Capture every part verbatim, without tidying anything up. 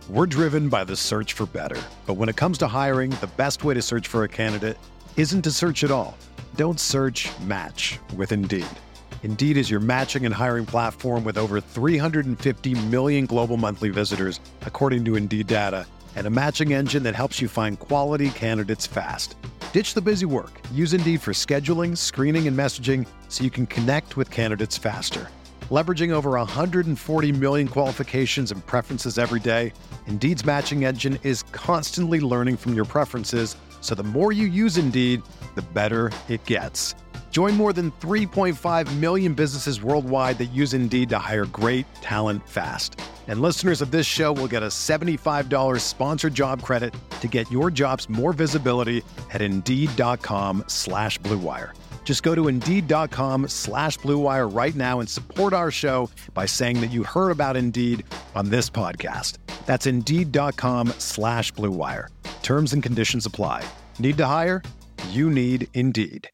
We're driven by the search for better. But when it comes to hiring, the best way to search for a candidate isn't to search at all. Don't search, match with Indeed. Indeed is your matching and hiring platform with over three hundred fifty million global monthly visitors, according to Indeed data, and a matching engine that helps you find quality candidates fast. Ditch the busy work. Use Indeed for scheduling, screening, and messaging so you can connect with candidates faster. Leveraging over one hundred forty million qualifications and preferences every day, Indeed's matching engine is constantly learning from your preferences, so the more you use Indeed, the better it gets. Join more than three point five million businesses worldwide that use Indeed to hire great talent fast. And listeners of this show will get a seventy-five dollars sponsored job credit to get your jobs more visibility at Indeed.com slash Blue Wire. Just go to Indeed.com slash Blue Wire right now and support our show by saying that you heard about Indeed on this podcast. That's Indeed.com slash Blue Wire. Terms and conditions apply. Need to hire? You need Indeed.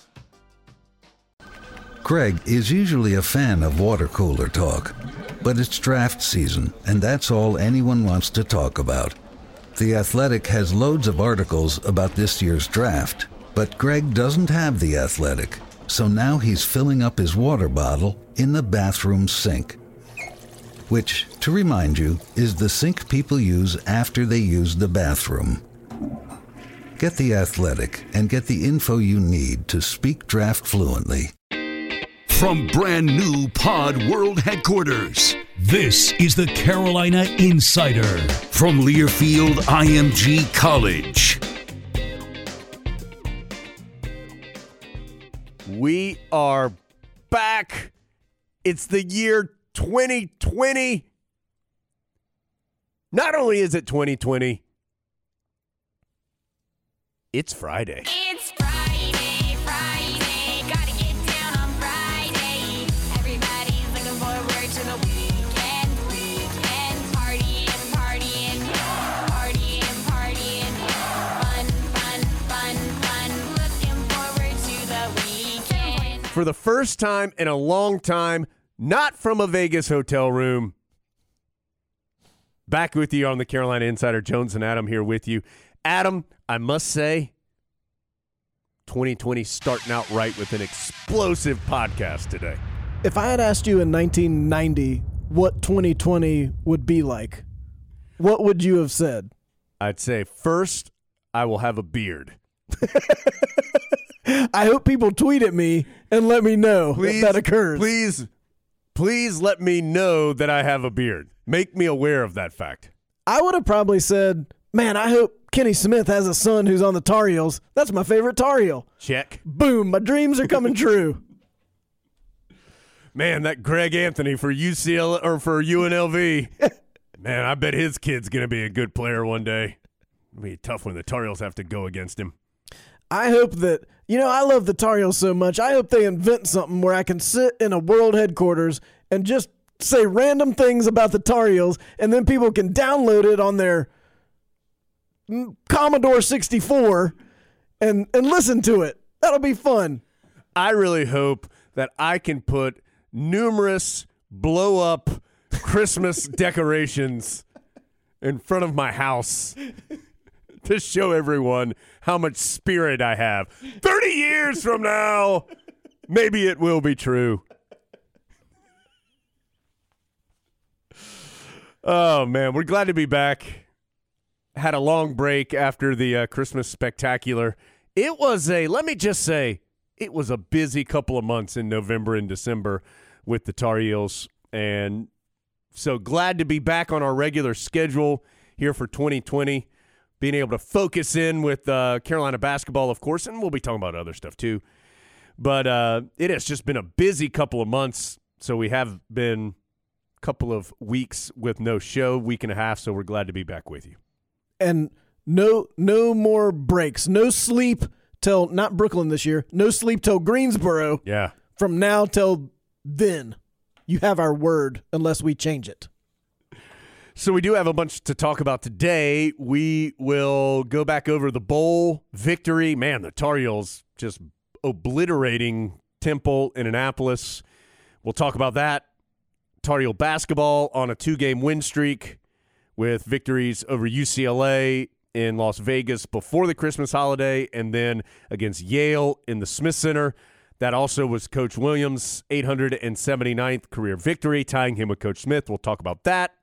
Greg is usually a fan of water cooler talk, but it's draft season, and that's all anyone wants to talk about. The Athletic has loads of articles about this year's draft, but Greg doesn't have The Athletic, so now he's filling up his water bottle in the bathroom sink. Which, to remind you, is the sink people use after they use the bathroom. Get The Athletic and get the info you need to speak draft fluently. From brand new Pod World headquarters, this is the Carolina Insider from Learfield I M G College. We are back. It's the year twenty twenty. Not only is it twenty twenty, it's Friday. It's Friday, Friday. Gotta get down on Friday. Everybody's looking forward to the weekend, weekend. Partying, partying, partying, partying. Fun, fun, fun, fun. Looking forward to the weekend. For the first time in a long time, not from a Vegas hotel room. Back with you on the Carolina Insider. Jones and Adam here with you. Adam, I must say, twenty twenty starting out right with an explosive podcast today. If I had asked you in nineteen ninety what twenty twenty would be like, what would you have said? I'd say, first, I will have a beard. I hope people tweet at me and let me know Please, if that occurs. Please, please let me know that I have a beard. Make me aware of that fact. I would have probably said, man, I hope Kenny Smith has a son who's on the Tar Heels. That's my favorite Tar Heel. Check. Boom, my dreams are coming true. Man, that Greg Anthony for U C L or for U N L V. Man, I bet his kid's going to be a good player one day. It'll be tough when the Tar Heels have to go against him. I hope that, you know, I love the Tar Heels so much. I hope they invent something where I can sit in a world headquarters and just say random things about the Tar Heels, and then people can download it on their Commodore sixty-four and, and listen to it. That'll be fun. I really hope that I can put numerous blow-up Christmas decorations in front of my house to show everyone how much spirit I have. thirty years from now, maybe it will be true. Oh, man, we're glad to be back. Had a long break after the uh, Christmas spectacular. It was a, let me just say, it was a busy couple of months in November and December with the Tar Heels. And so glad to be back on our regular schedule here for twenty twenty. Being able to focus in with uh, Carolina basketball, of course, and we'll be talking about other stuff too. But uh, it has just been a busy couple of months, so we have been a couple of weeks with no show, week and a half, so we're glad to be back with you. And no no more breaks, no sleep till, not Brooklyn this year, no sleep till Greensboro. Yeah. From now till then. You have our word unless we change it. So we do have a bunch to talk about today. We will go back over the bowl victory. Man, the Tar Heels just obliterating Temple in Annapolis. We'll talk about that. Tar Heel basketball on a two-game win streak. with victories over U C L A in Las Vegas before the Christmas holiday, and then against Yale in the Smith Center. That also was Coach Williams' eight hundred seventy-ninth career victory, tying him with Coach Smith. We'll talk about that.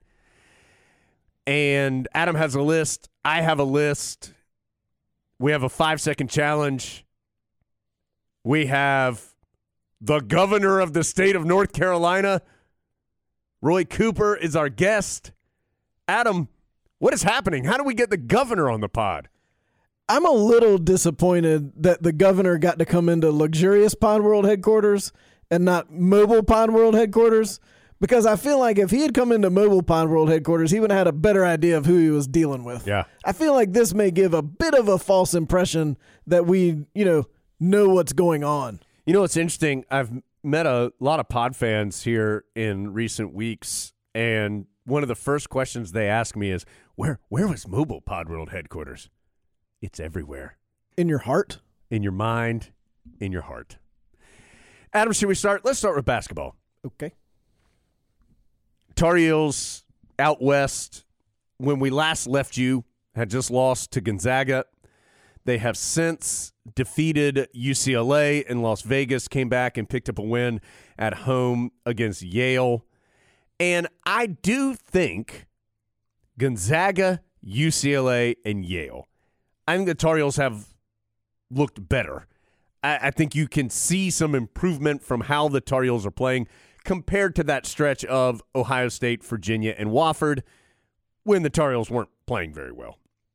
And Adam has a list. I have a list. We have a five-second challenge. We have the governor of the state of North Carolina. Roy Cooper is our guest. Adam, what is happening? How do we get the governor on the pod? I'm a little disappointed that the governor got to come into luxurious Pod World headquarters and not mobile Pod World headquarters, because I feel like if he had come into mobile Pod World headquarters, he would have had a better idea of who he was dealing with. Yeah. I feel like this may give a bit of a false impression that we, you know, know what's going on. You know what's interesting? I've met a lot of pod fans here in recent weeks, and one of the first questions they ask me is, where where was mobile Pod World headquarters? It's everywhere. In your heart? In your mind, in your heart. Adam, should we start? Let's start with basketball. Okay. Tar Heels out west, when we last left you, had just lost to Gonzaga. They have since defeated U C L A in Las Vegas, came back and picked up a win at home against Yale. And I do think Gonzaga, U C L A, and Yale, I think the Tar Heels have looked better. I, I think you can see some improvement from how the Tar Heels are playing compared to that stretch of Ohio State, Virginia, and Wofford when the Tar Heels weren't playing very well.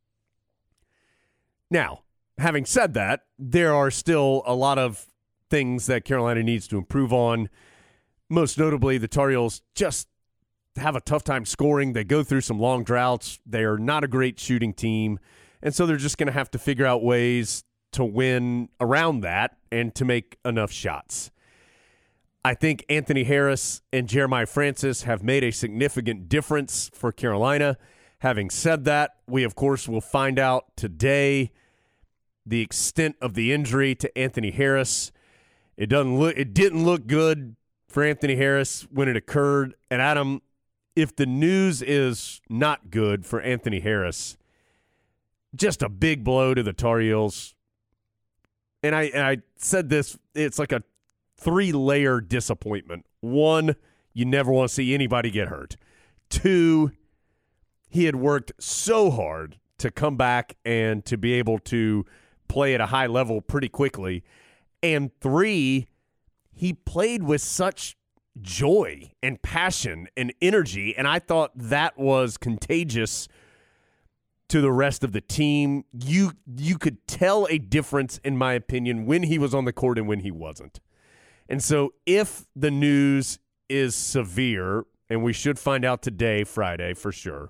Now, having said that, there are still a lot of things that Carolina needs to improve on. Most notably, the Tar Heels just have a tough time scoring. They go through some long droughts. They are not a great shooting team. And so they're just going to have to figure out ways to win around that and to make enough shots. I think Anthony Harris and Jeremiah Francis have made a significant difference for Carolina. Having said that, we, of course, will find out today the extent of the injury to Anthony Harris. It doesn't look, it didn't look good for Anthony Harris when it occurred. And Adam, if the news is not good for Anthony Harris, just a big blow to the Tar Heels. And I and I said this, it's like a three-layer disappointment. One, you never want to see anybody get hurt. Two, he had worked so hard to come back and to be able to play at a high level pretty quickly. And three, he played with such joy and passion and energy, and I thought that was contagious to the rest of the team. You you could tell a difference, in my opinion, when he was on the court and when he wasn't. And so if the news is severe, and we should find out today, Friday, for sure,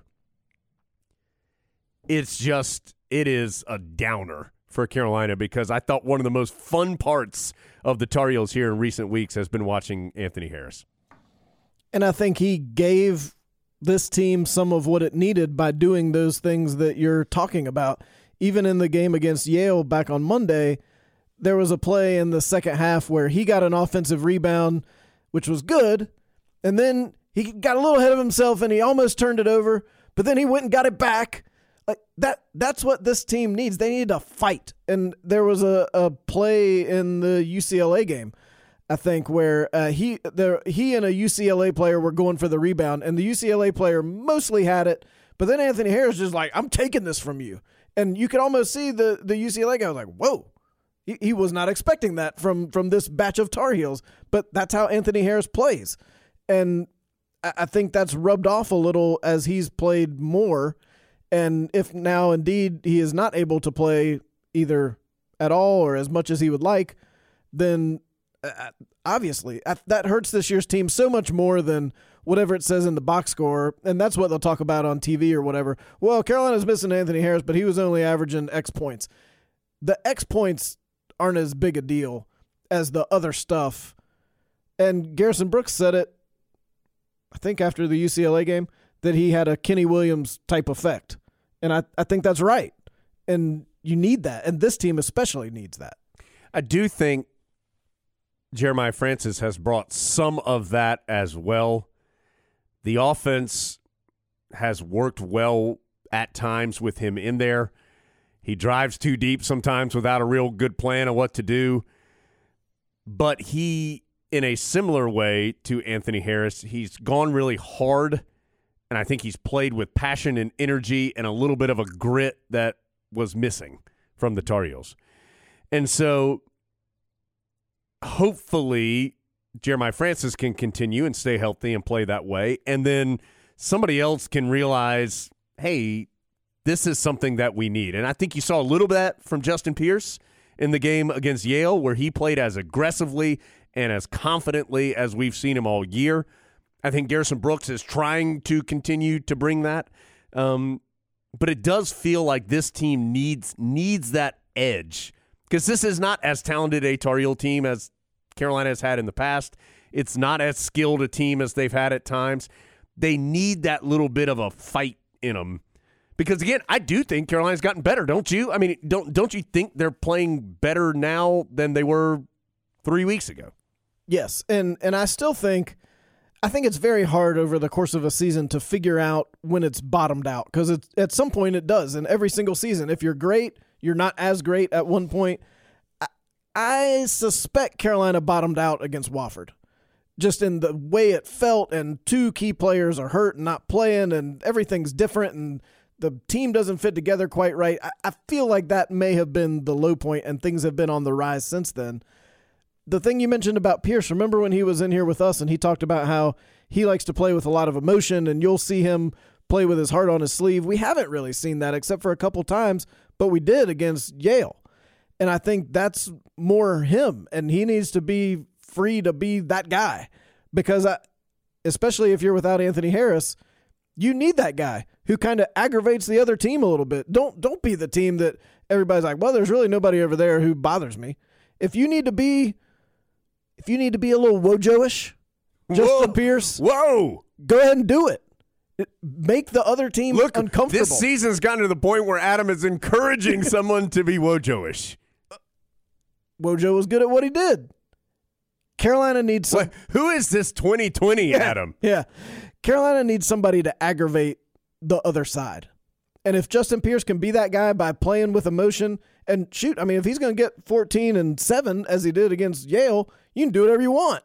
it's just, it is a downer for Carolina, because I thought one of the most fun parts of the Tar Heels here in recent weeks has been watching Anthony Harris. And I think he gave this team some of what it needed by doing those things that you're talking about. Even in the game against Yale back on Monday, there was a play in the second half where he got an offensive rebound, which was good, and then he got a little ahead of himself and he almost turned it over, but then he went and got it back. Like that that's what this team needs. They need to fight. And there was a, a play in the U C L A game, I think, where uh, he there he and a U C L A player were going for the rebound, and the U C L A player mostly had it, but then Anthony Harris just like, I'm taking this from you. And you could almost see the, the U C L A guy was like, whoa. He, he was not expecting that from, from this batch of Tar Heels, but that's how Anthony Harris plays. And I, I think that's rubbed off a little as he's played more. And if now indeed he is not able to play either at all or as much as he would like, then uh, obviously uh, that hurts this year's team so much more than whatever it says in the box score. And that's what they'll talk about on T V or whatever. Well, Carolina's missing Anthony Harris, but he was only averaging X points. The X points aren't as big a deal as the other stuff. And Garrison Brooks said it, I think after the U C L A game, that he had a Kenny Williams type effect. And I, I think that's right. And you need that. And this team especially needs that. I do think Jeremiah Francis has brought some of that as well. The offense has worked well at times with him in there. He drives too deep sometimes without a real good plan of what to do. But he, in a similar way to Anthony Harris, he's gone really hard, and I think he's played with passion and energy and a little bit of a grit that was missing from the Tar Heels. And so hopefully Jeremiah Francis can continue and stay healthy and play that way, and then somebody else can realize, hey, this is something that we need. And I think you saw a little bit of that from Justin Pierce in the game against Yale, where he played as aggressively and as confidently as we've seen him all year. I think Garrison Brooks is trying to continue to bring that. Um, but it does feel like this team needs needs that edge, because this is not as talented a Tar Heel team as Carolina has had in the past. It's not as skilled a team as they've had at times. They need that little bit of a fight in them. Because, again, I do think Carolina's gotten better, don't you? I mean, don't don't you think they're playing better now than they were three weeks ago? Yes, and and I still think I think it's very hard over the course of a season to figure out when it's bottomed out, because at some point it does in every single season. If you're great, you're not as great at one point. I, I suspect Carolina bottomed out against Wofford, just in the way it felt, and two key players are hurt and not playing, and everything's different, and the team doesn't fit together quite right. I, I feel like that may have been the low point, and things have been on the rise since then. The thing you mentioned about Pierce, remember when he was in here with us and he talked about how he likes to play with a lot of emotion, and you'll see him play with his heart on his sleeve. We haven't really seen that except for a couple times, but we did against Yale. And I think that's more him, and he needs to be free to be that guy, because I, especially if you're without Anthony Harris, you need that guy who kind of aggravates the other team a little bit. Don't don't be the team that everybody's like, well, there's really nobody over there who bothers me. If you need to be, if you need to be a little Wojo-ish, Justin Pierce, whoa, go ahead and do it. It- Make the other team Look, uncomfortable. this season's gotten to the point where Adam is encouraging someone to be Wojo-ish. Wojo was good at what he did. Carolina needs some. What, who is this twenty twenty, Adam? Yeah. Carolina needs somebody to aggravate the other side. And if Justin Pierce can be that guy by playing with emotion, and shoot, I mean, if he's going to get fourteen and seven as he did against Yale, you can do whatever you want.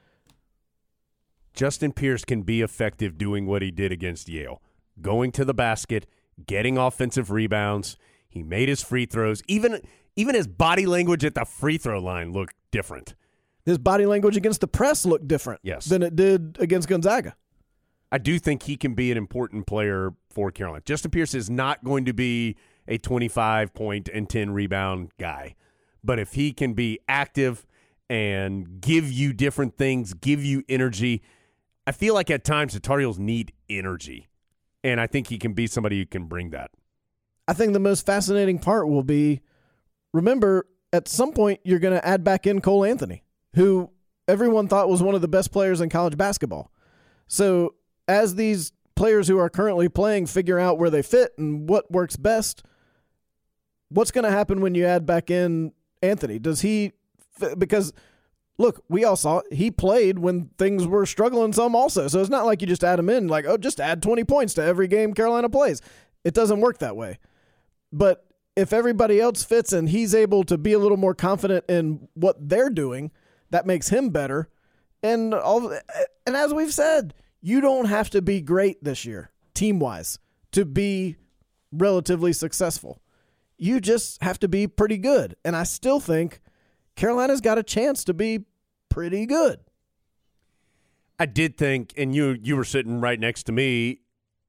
Justin Pierce can be effective doing what he did against Yale, going to the basket, getting offensive rebounds. He made his free throws. Even, even his body language at the free throw line looked different. His body language against the press looked different Yes. than it did against Gonzaga. I do think he can be an important player for Carolina. Justin Pierce is not going to be a twenty-five point and ten rebound guy. But if he can be active and give you different things, give you energy, I feel like at times the Tar Heels need energy. And I think he can be somebody who can bring that. I think the most fascinating part will be, remember, at some point you're going to add back in Cole Anthony, who everyone thought was one of the best players in college basketball. So as these players who are currently playing figure out where they fit and what works best, what's going to happen when you add back in Anthony? Does he – because, look, we all saw it. He played when things were struggling some also. So it's not like you just add him in like, oh, just add twenty points to every game Carolina plays. It doesn't work that way. But if everybody else fits and he's able to be a little more confident in what they're doing, that makes him better. And all, and as we've said, you don't have to be great this year, team-wise, to be relatively successful. You just have to be pretty good. And I still think Carolina's got a chance to be pretty good. I did think, and you you were sitting right next to me,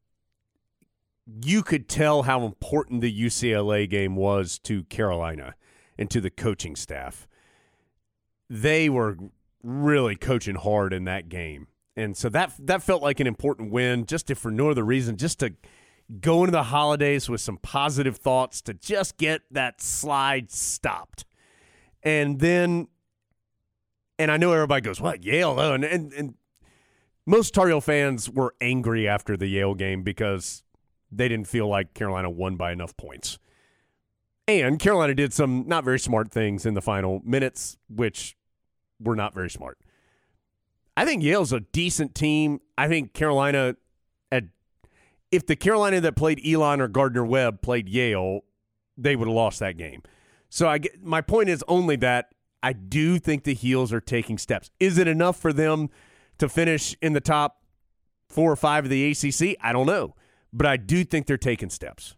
you could tell how important the U C L A game was to Carolina and to the coaching staff. They were really coaching hard in that game. And so that that felt like an important win, just if for no other reason, just to go into the holidays with some positive thoughts, to just get that slide stopped. And then, and I know everybody goes, what, Yale? Oh, and, and, and most Tar Heel fans were angry after the Yale game because they didn't feel like Carolina won by enough points. And Carolina did some not very smart things in the final minutes, which were not very smart. I think Yale's a decent team. I think Carolina, at, if the Carolina that played Elon or Gardner-Webb played Yale, they would have lost that game. So I get, my point is only that I do think the Heels are taking steps. Is it enough for them to finish in the top four or five of the A C C? I don't know. But I do think they're taking steps.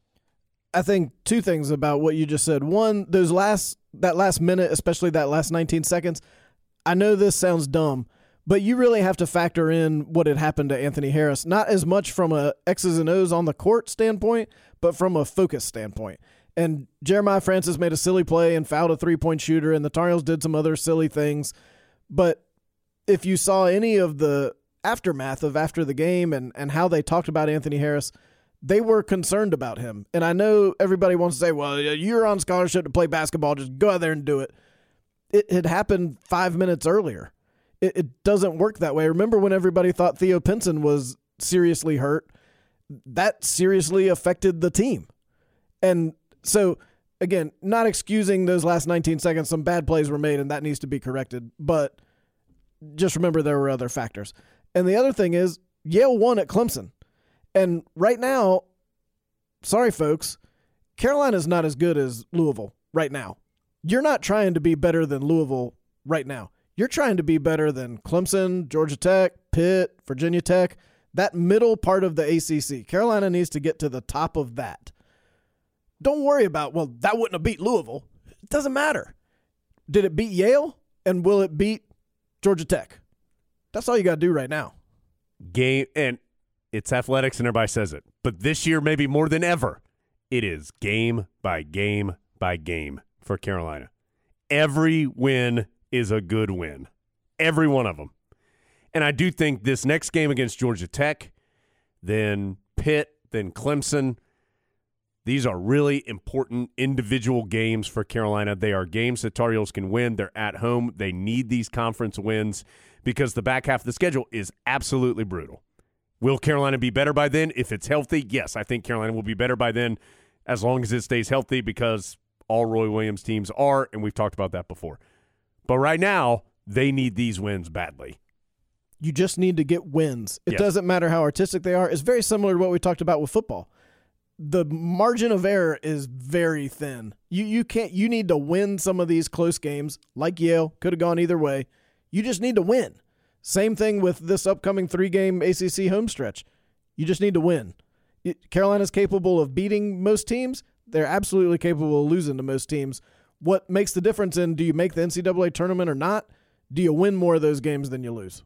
I think two things about what you just said. One, those last that last minute, especially that last nineteen seconds, I know this sounds dumb, but you really have to factor in what had happened to Anthony Harris, not as much from a X's and O's on the court standpoint, but from a focus standpoint. And Jeremiah Francis made a silly play and fouled a three-point shooter, and the Tar Heels did some other silly things. But if you saw any of the aftermath of after the game and, and how they talked about Anthony Harris, they were concerned about him. And I know everybody wants to say, well, you're on scholarship to play basketball, just go out there and do it. It had happened five minutes earlier. It, it doesn't work that way. Remember when everybody thought Theo Pinson was seriously hurt? That seriously affected the team. And so, again, not excusing those last nineteen seconds. Some bad plays were made, and that needs to be corrected. But just remember there were other factors. And the other thing is Yale won at Clemson. And right now, sorry, folks, Carolina's not as good as Louisville right now. You're not trying to be better than Louisville right now. You're trying to be better than Clemson, Georgia Tech, Pitt, Virginia Tech, that middle part of the A C C. Carolina needs to get to the top of that. Don't worry about, well, that wouldn't have beat Louisville. It doesn't matter. Did it beat Yale? And will it beat Georgia Tech? That's all you got to do right now. Game, and it's athletics and everybody says it. But this year, maybe more than ever, it is game by game by game for Carolina. Every win is a good win. Every one of them. And I do think this next game against Georgia Tech, then Pitt, then Clemson, these are really important individual games for Carolina. They are games that Tar Heels can win. They're at home. They need these conference wins because the back half of the schedule is absolutely brutal. Will Carolina be better by then? If it's healthy, yes, I think Carolina will be better by then as long as it stays healthy because all Roy Williams teams are, and we've talked about that before. But right now, they need these wins badly. You just need to get wins. It Yes. doesn't matter how artistic they are. It's very similar to what we talked about with football. The margin of error is very thin. You you can't you need to win some of these close games, like Yale, could have gone either way. You just need to win. Same thing with this upcoming three-game A C C home stretch. You just need to win. It, Carolina's capable of beating most teams. They're absolutely capable of losing to most teams. What makes the difference in do you make the N C double A tournament or not? Do you win more of those games than you lose?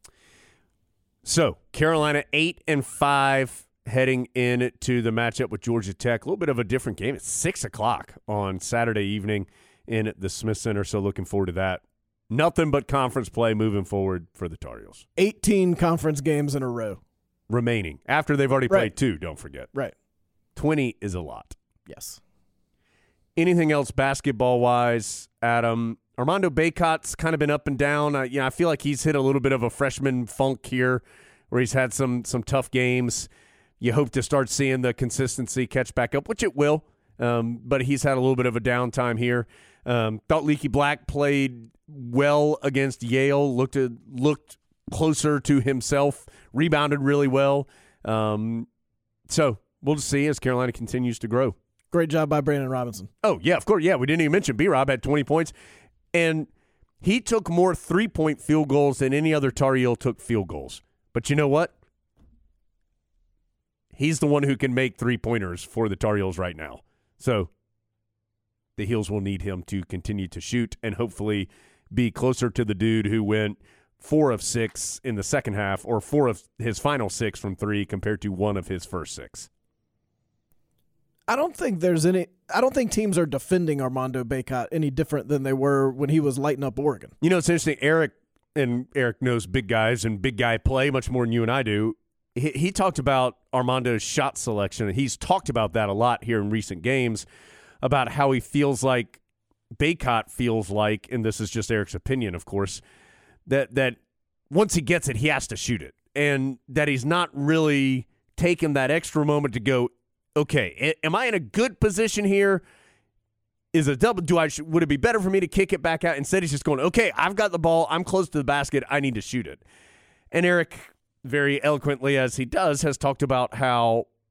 So, Carolina eight and five heading into the matchup with Georgia Tech. A little bit of a different game. It's six o'clock on Saturday evening in the Smith Center, so looking forward to that. Nothing but conference play moving forward for the Tar Heels. eighteen conference games in a row. Remaining. After they've already Right. played two, don't forget. Right. twenty is a lot. Yes. Anything else basketball-wise, Adam? Armando Bacot's kind of been up and down. Uh, you know, I feel like he's hit a little bit of a freshman funk here where he's had some some tough games. You hope to start seeing the consistency catch back up, which it will, um, but he's had a little bit of a downtime here. Um, thought Leaky Black played well against Yale, looked at, looked closer to himself, rebounded really well. Um, so we'll just see as Carolina continues to grow. Great job by Brandon Robinson. Oh, yeah, of course. Yeah, we didn't even mention B-Rob had twenty points. And he took more three-point field goals than any other Tar Heel took field goals. But you know what? He's the one who can make three-pointers for the Tar Heels right now. So the Heels will need him to continue to shoot and hopefully be closer to the dude who went four of six in the second half or four of his final six from three compared to one of his first six. I don't think there's any – I don't think teams are defending Armando Bacot any different than they were when he was lighting up Oregon. You know, it's interesting. Eric, and Eric knows big guys and big guy play much more than you and I do. He, he talked about Armando's shot selection. He's talked about that a lot here in recent games, about how he feels like Bacot feels like, and this is just Eric's opinion, of course, that that once he gets it, he has to shoot it, and that he's not really taking that extra moment to go, okay, am I in a good position here? Is a double? Do I? Would it be better for me to kick it back out? Instead, he's just going, okay, I've got the ball. I'm close to the basket. I need to shoot it. And Eric, very eloquently as he does, has talked about how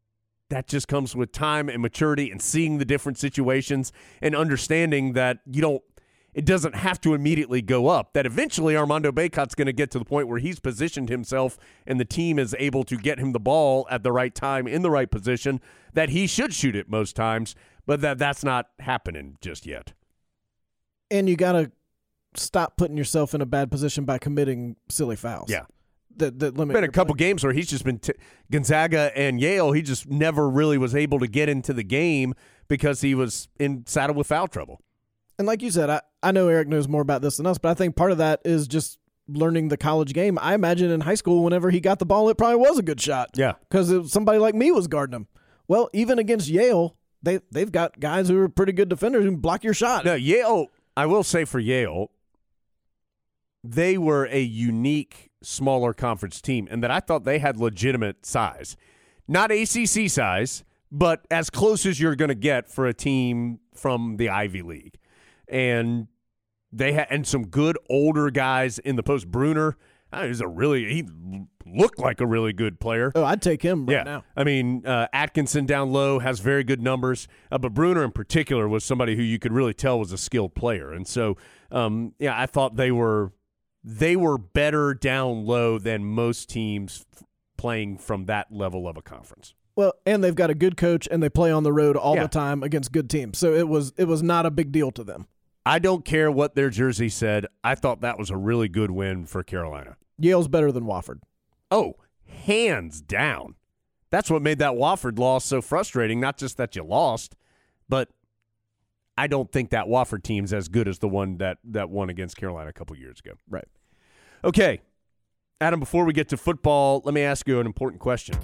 that just comes with time and maturity and seeing the different situations and understanding that you don't, it doesn't have to immediately go up, that eventually Armando Bacot's going to get to the point where he's positioned himself and the team is able to get him the ball at the right time in the right position, that he should shoot it most times, but that that's not happening just yet. And you got to stop putting yourself in a bad position by committing silly fouls. Yeah. That, that limit Been a your couple play. games where he's just been t- Gonzaga and Yale. He just never really was able to get into the game because he was in saddled with foul trouble. And like you said, I, I know Eric knows more about this than us, but I think part of that is just learning the college game. I imagine in high school, whenever he got the ball, it probably was a good shot. Yeah, because somebody like me was guarding him. Well, even against Yale, they they've got guys who are pretty good defenders who can block your shot. No, Yale. I will say for Yale, they were a unique smaller conference team, and that I thought they had legitimate size. Not A C C size, but as close as you're going to get for a team from the Ivy League. And they had and some good older guys in the post. Bruner, uh, he's a really he looked like a really good player. Oh, I'd take him right yeah. now. I mean, uh, Atkinson down low has very good numbers, uh, but Bruner in particular was somebody who you could really tell was a skilled player. And so, um, yeah, I thought they were they were better down low than most teams f- playing from that level of a conference. Well, and they've got a good coach, and they play on the road all Yeah. the time against good teams. So it was it was not a big deal to them. I don't care what their jersey said. I thought that was a really good win for Carolina. Yale's better than Wofford. Oh, hands down. That's what made that Wofford loss so frustrating. Not just that you lost, but I don't think that Wofford team's as good as the one that, that won against Carolina a couple years ago. Right. Okay. Adam, before we get to football, let me ask you an important question.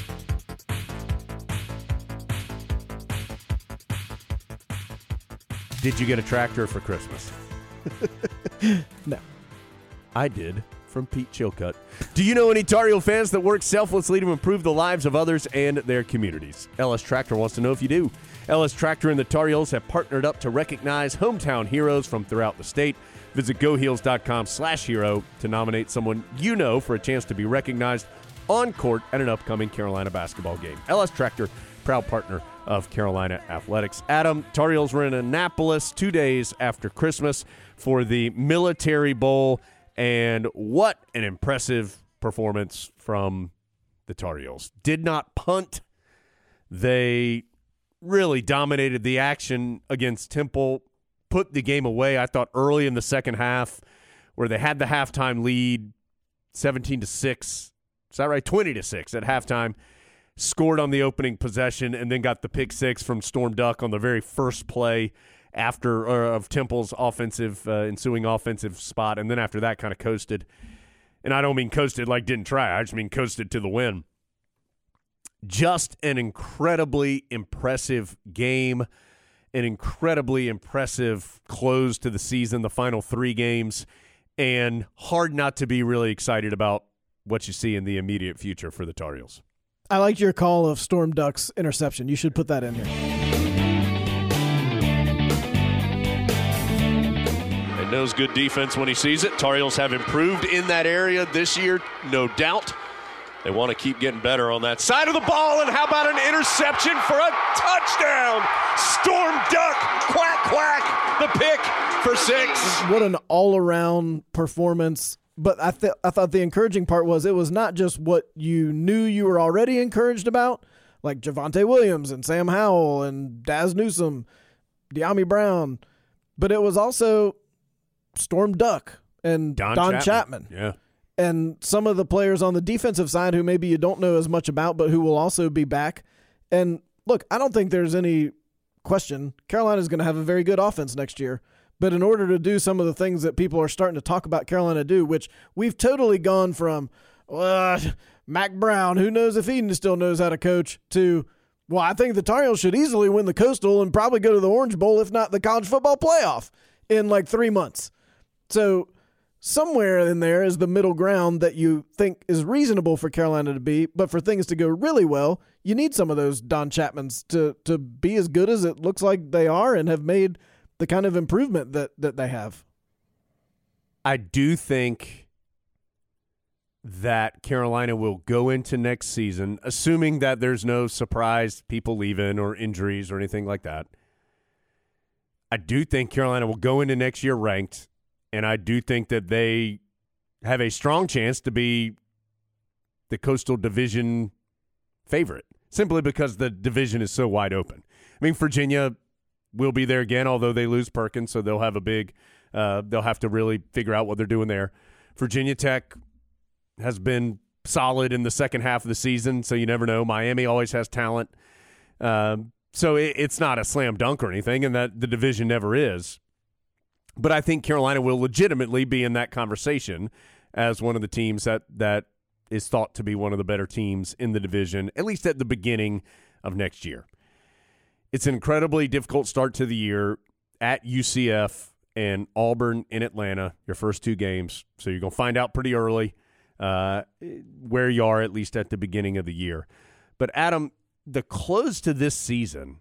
Did you get a tractor for Christmas? No. I did, from Pete Chilcutt. Do you know any Tar Heel fans that work selflessly to improve the lives of others and their communities? L S Tractor wants to know if you do. L S Tractor and the Tar Heels have partnered up to recognize hometown heroes from throughout the state. Visit goheels.com slash hero to nominate someone you know for a chance to be recognized on court at an upcoming Carolina basketball game. L S Tractor, proud partner of Carolina Athletics. Adam, Tar Heels were in Annapolis two days after Christmas for the Military Bowl, and what an impressive performance from the Tar Heels. Did not punt. They really dominated the action against Temple, put the game away, I thought, early in the second half, where they had the halftime lead, seventeen to six. Is that right? twenty to six at halftime. Scored on the opening possession and then got the pick six from Storm Duck on the very first play after uh, of Temple's offensive uh, ensuing offensive spot, and then after that kind of coasted. And I don't mean coasted like didn't try. I just mean coasted to the win. Just an incredibly impressive game, an incredibly impressive close to the season, the final three games, and hard not to be really excited about what you see in the immediate future for the Tar Heels. I liked your call of Storm Duck's interception. You should put that in here. And knows good defense when he sees it. Tar Heels have improved in that area this year, no doubt. They want to keep getting better on that side of the ball, and how about an interception for a touchdown? Storm Duck, quack, quack, the pick for six. What an all-around performance. But I, th- I thought the encouraging part was it was not just what you knew you were already encouraged about, like Javonte Williams and Sam Howell and Daz Newsome, De'Ami Brown, but it was also Storm Duck and Don, Don, Chapman. Chapman. Yeah. And some of the players on the defensive side who maybe you don't know as much about, but who will also be back. And look, I don't think there's any question Carolina's going to have a very good offense next year. But in order to do some of the things that people are starting to talk about Carolina do, which we've totally gone from, uh, Mac Brown, who knows if he still knows how to coach, to, well, I think the Tar Heels should easily win the Coastal and probably go to the Orange Bowl, if not the college football playoff, in like three months. So somewhere in there is the middle ground that you think is reasonable for Carolina to be, but for things to go really well, you need some of those Don Chapmans to, to be as good as it looks like they are and have made the kind of improvement that, that they have. I do think that Carolina will go into next season, assuming that there's no surprise people leaving or injuries or anything like that. I do think Carolina will go into next year ranked, and I do think that they have a strong chance to be the Coastal Division favorite, simply because the division is so wide open. I mean, Virginia will be there again, although they lose Perkins, so they'll have a big uh, – they'll have to really figure out what they're doing there. Virginia Tech has been solid in the second half of the season, so you never know. Miami always has talent. Um, so it, it's not a slam dunk or anything, and that the division never is. But I think Carolina will legitimately be in that conversation as one of the teams that, that is thought to be one of the better teams in the division, at least at the beginning of next year. It's an incredibly difficult start to the year at U C F and Auburn in Atlanta, your first two games. So you're going to find out pretty early uh, where you are, at least at the beginning of the year. But, Adam, the close to this season,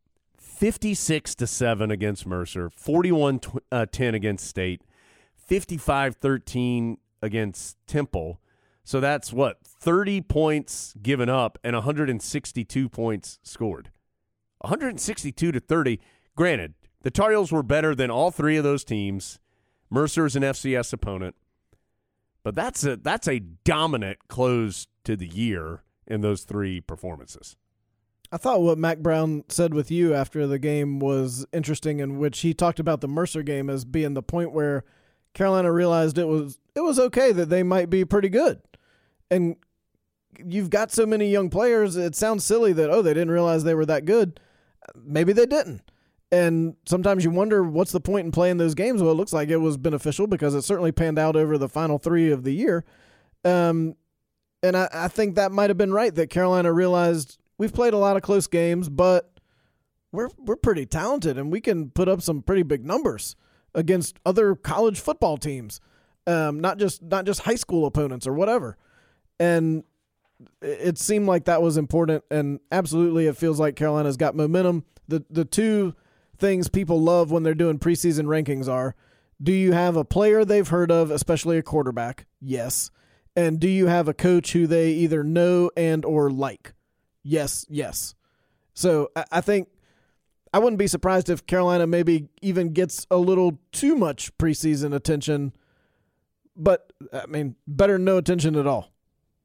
fifty-six to seven against Mercer, forty-one ten against State, fifty-five thirteen against Temple. So that's, what, thirty points given up and one hundred sixty-two points scored. one hundred sixty-two to thirty. Granted, the Tar Heels were better than all three of those teams. Mercer's an F C S opponent. But that's a, that's a dominant close to the year in those three performances. I thought what Mac Brown said with you after the game was interesting, in which he talked about the Mercer game as being the point where Carolina realized it was it was okay that they might be pretty good. And you've got so many young players, it sounds silly that, oh, they didn't realize they were that good. Maybe they didn't. And sometimes you wonder, what's the point in playing those games? Well, it looks like it was beneficial because it certainly panned out over the final three of the year. Um, and I, I think that might have been right, that Carolina realized we've played a lot of close games, but we're we're pretty talented and we can put up some pretty big numbers against other college football teams, um, not just not just high school opponents or whatever. And it seemed like that was important, and absolutely it feels like Carolina's got momentum. The the two things people love when they're doing preseason rankings are, do you have a player they've heard of, especially a quarterback? Yes. And do you have a coach who they either know and or like? Yes, yes. So I, I think I wouldn't be surprised if Carolina maybe even gets a little too much preseason attention, but, I mean, better no attention at all.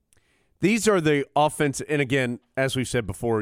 These are the offense, and again, as we've said before,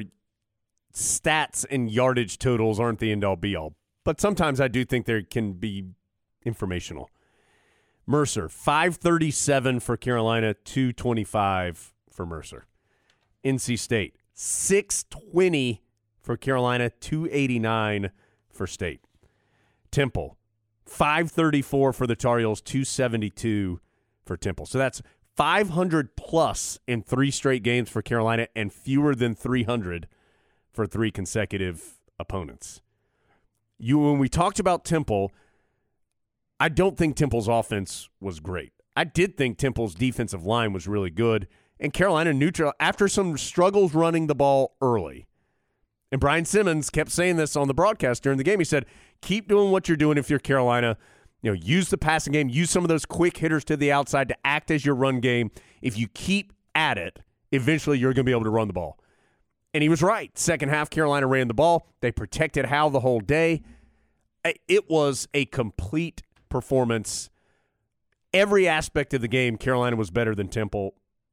stats and yardage totals aren't the end-all, be-all. But sometimes I do think they can be informational. Mercer, five thirty-seven for Carolina, two twenty-five for Mercer. N C State, six twenty for Carolina, two eighty-nine for State. Temple, five thirty-four for the Tar Heels, two seventy-two for Temple. So that's five hundred plus in three straight games for Carolina and fewer than three hundred for three consecutive opponents. You, when we talked about Temple, I don't think Temple's offense was great. I did think Temple's defensive line was really good, and Carolina neutral after some struggles running the ball early. And Brian Simmons kept saying this on the broadcast during the game. He said, keep doing what you're doing if you're Carolina. You know, use the passing game, use some of those quick hitters to the outside to act as your run game. If you keep at it, eventually you're going to be able to run the ball. And he was right. Second half, Carolina ran the ball. They protected Hal the whole day. It was a complete performance. Every aspect of the game, Carolina was better than Temple.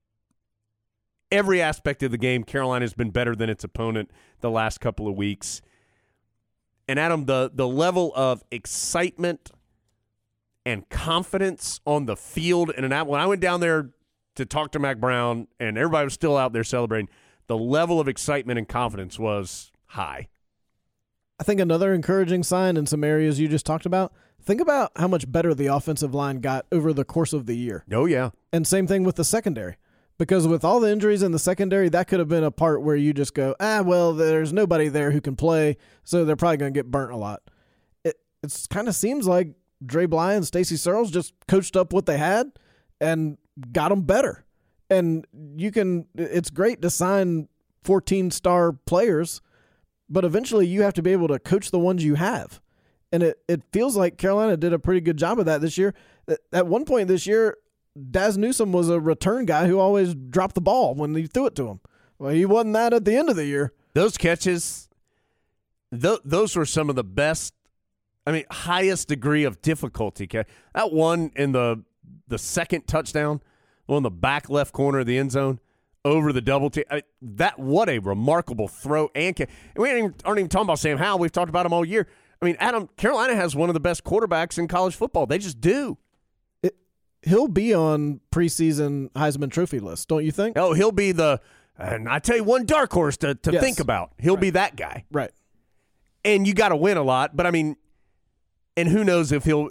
Every aspect of the game, Carolina has been better than its opponent the last couple of weeks. And, Adam, the, the level of excitement and confidence on the field, and an, when I went down there to talk to Mac Brown and everybody was still out there celebrating, the level of excitement and confidence was high. I think another encouraging sign in some areas you just talked about, think about how much better the offensive line got over the course of the year. Oh, yeah. And same thing with the secondary. Because with all the injuries in the secondary, that could have been a part where you just go, ah, well, there's nobody there who can play, so they're probably going to get burnt a lot. It it's kind of seems like Dre Bly and Stacey Searles just coached up what they had and got them better. And you can, it's great to sign fourteen-star players, but eventually you have to be able to coach the ones you have. And it, it feels like Carolina did a pretty good job of that this year. At one point this year, Daz Newsome was a return guy who always dropped the ball when he threw it to him. Well, he wasn't that at the end of the year. Those catches, th- those were some of the best, I mean, highest degree of difficulty. That one in the the second touchdown, on the back left corner of the end zone, over the double team. I mean, that, what a remarkable throw. And ca- we aren't even, aren't even talking about Sam Howell. We've talked about him all year. I mean, Adam, Carolina has one of the best quarterbacks in college football. They just do. It, he'll be on preseason Heisman Trophy list, don't you think? Oh, he'll be the, and I tell you one dark horse to, to Yes. think about. He'll Right. be that guy. Right. And you got to win a lot. But, I mean, and who knows if he'll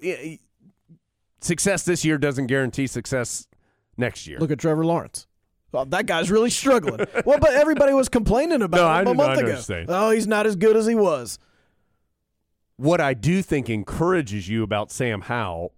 – success this year doesn't guarantee success next year. Look at Trevor Lawrence. Well, that guy's really struggling. Well, but everybody was complaining about No, him I a know- month I know what ago. you're saying. Oh, he's not as good as he was. What I do think encourages you about Sam Howell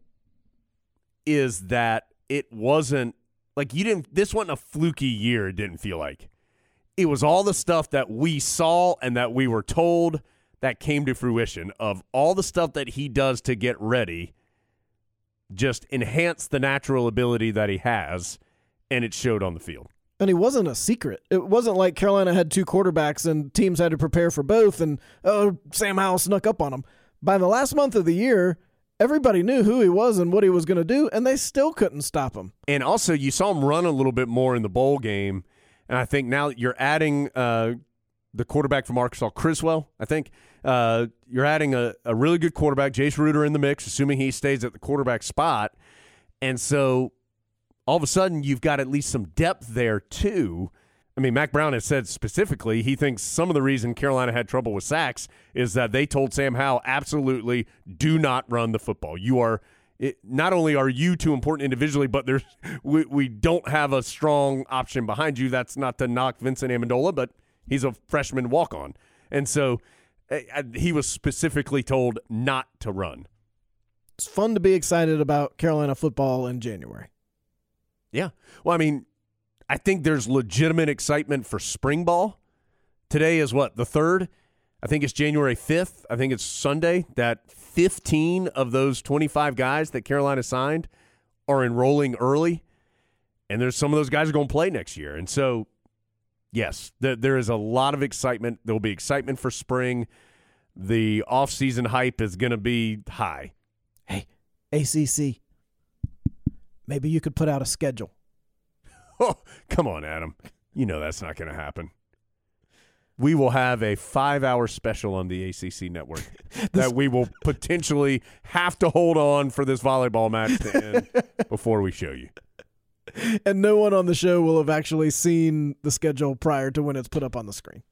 is that it wasn't like you didn't this wasn't a fluky year, it didn't feel like. It was all the stuff that we saw and that we were told that came to fruition of all the stuff that he does to get ready just enhance the natural ability that he has, and it showed on the field. And he wasn't a secret. It wasn't like Carolina had two quarterbacks and teams had to prepare for both, and oh, Sam Howell snuck up on him. By the last month of the year, everybody knew who he was and what he was going to do, and they still couldn't stop him. And also, you saw him run a little bit more in the bowl game, and I think now you're adding uh, the quarterback from Arkansas, Criswell, I think. Uh, you're adding a, a really good quarterback, Jace Ruder, in the mix, assuming he stays at the quarterback spot. And so all of a sudden, you've got at least some depth there, too. I mean, Mac Brown has said specifically he thinks some of the reason Carolina had trouble with sacks is that they told Sam Howell, absolutely do not run the football. You are it, not only are you too important individually, but there's we, we don't have a strong option behind you. That's not to knock Vincent Amendola, but he's a freshman walk-on. And so uh, he was specifically told not to run. It's fun to be excited about Carolina football in January. Yeah. Well, I mean, I think there's legitimate excitement for spring ball. Today is what, the third? I think it's January fifth. I think it's Sunday that fifteen of those twenty-five guys that Carolina signed are enrolling early, and there's some of those guys are going to play next year. And so, yes, there, there is a lot of excitement. There will be excitement for spring. The offseason hype is going to be high. Hey, A C C, maybe you could put out a schedule. Oh, come on, Adam. You know that's not going to happen. We will have a five-hour special on the A C C network that we will potentially have to hold on for this volleyball match to end before we show you. And no one on the show will have actually seen the schedule prior to when it's put up on the screen.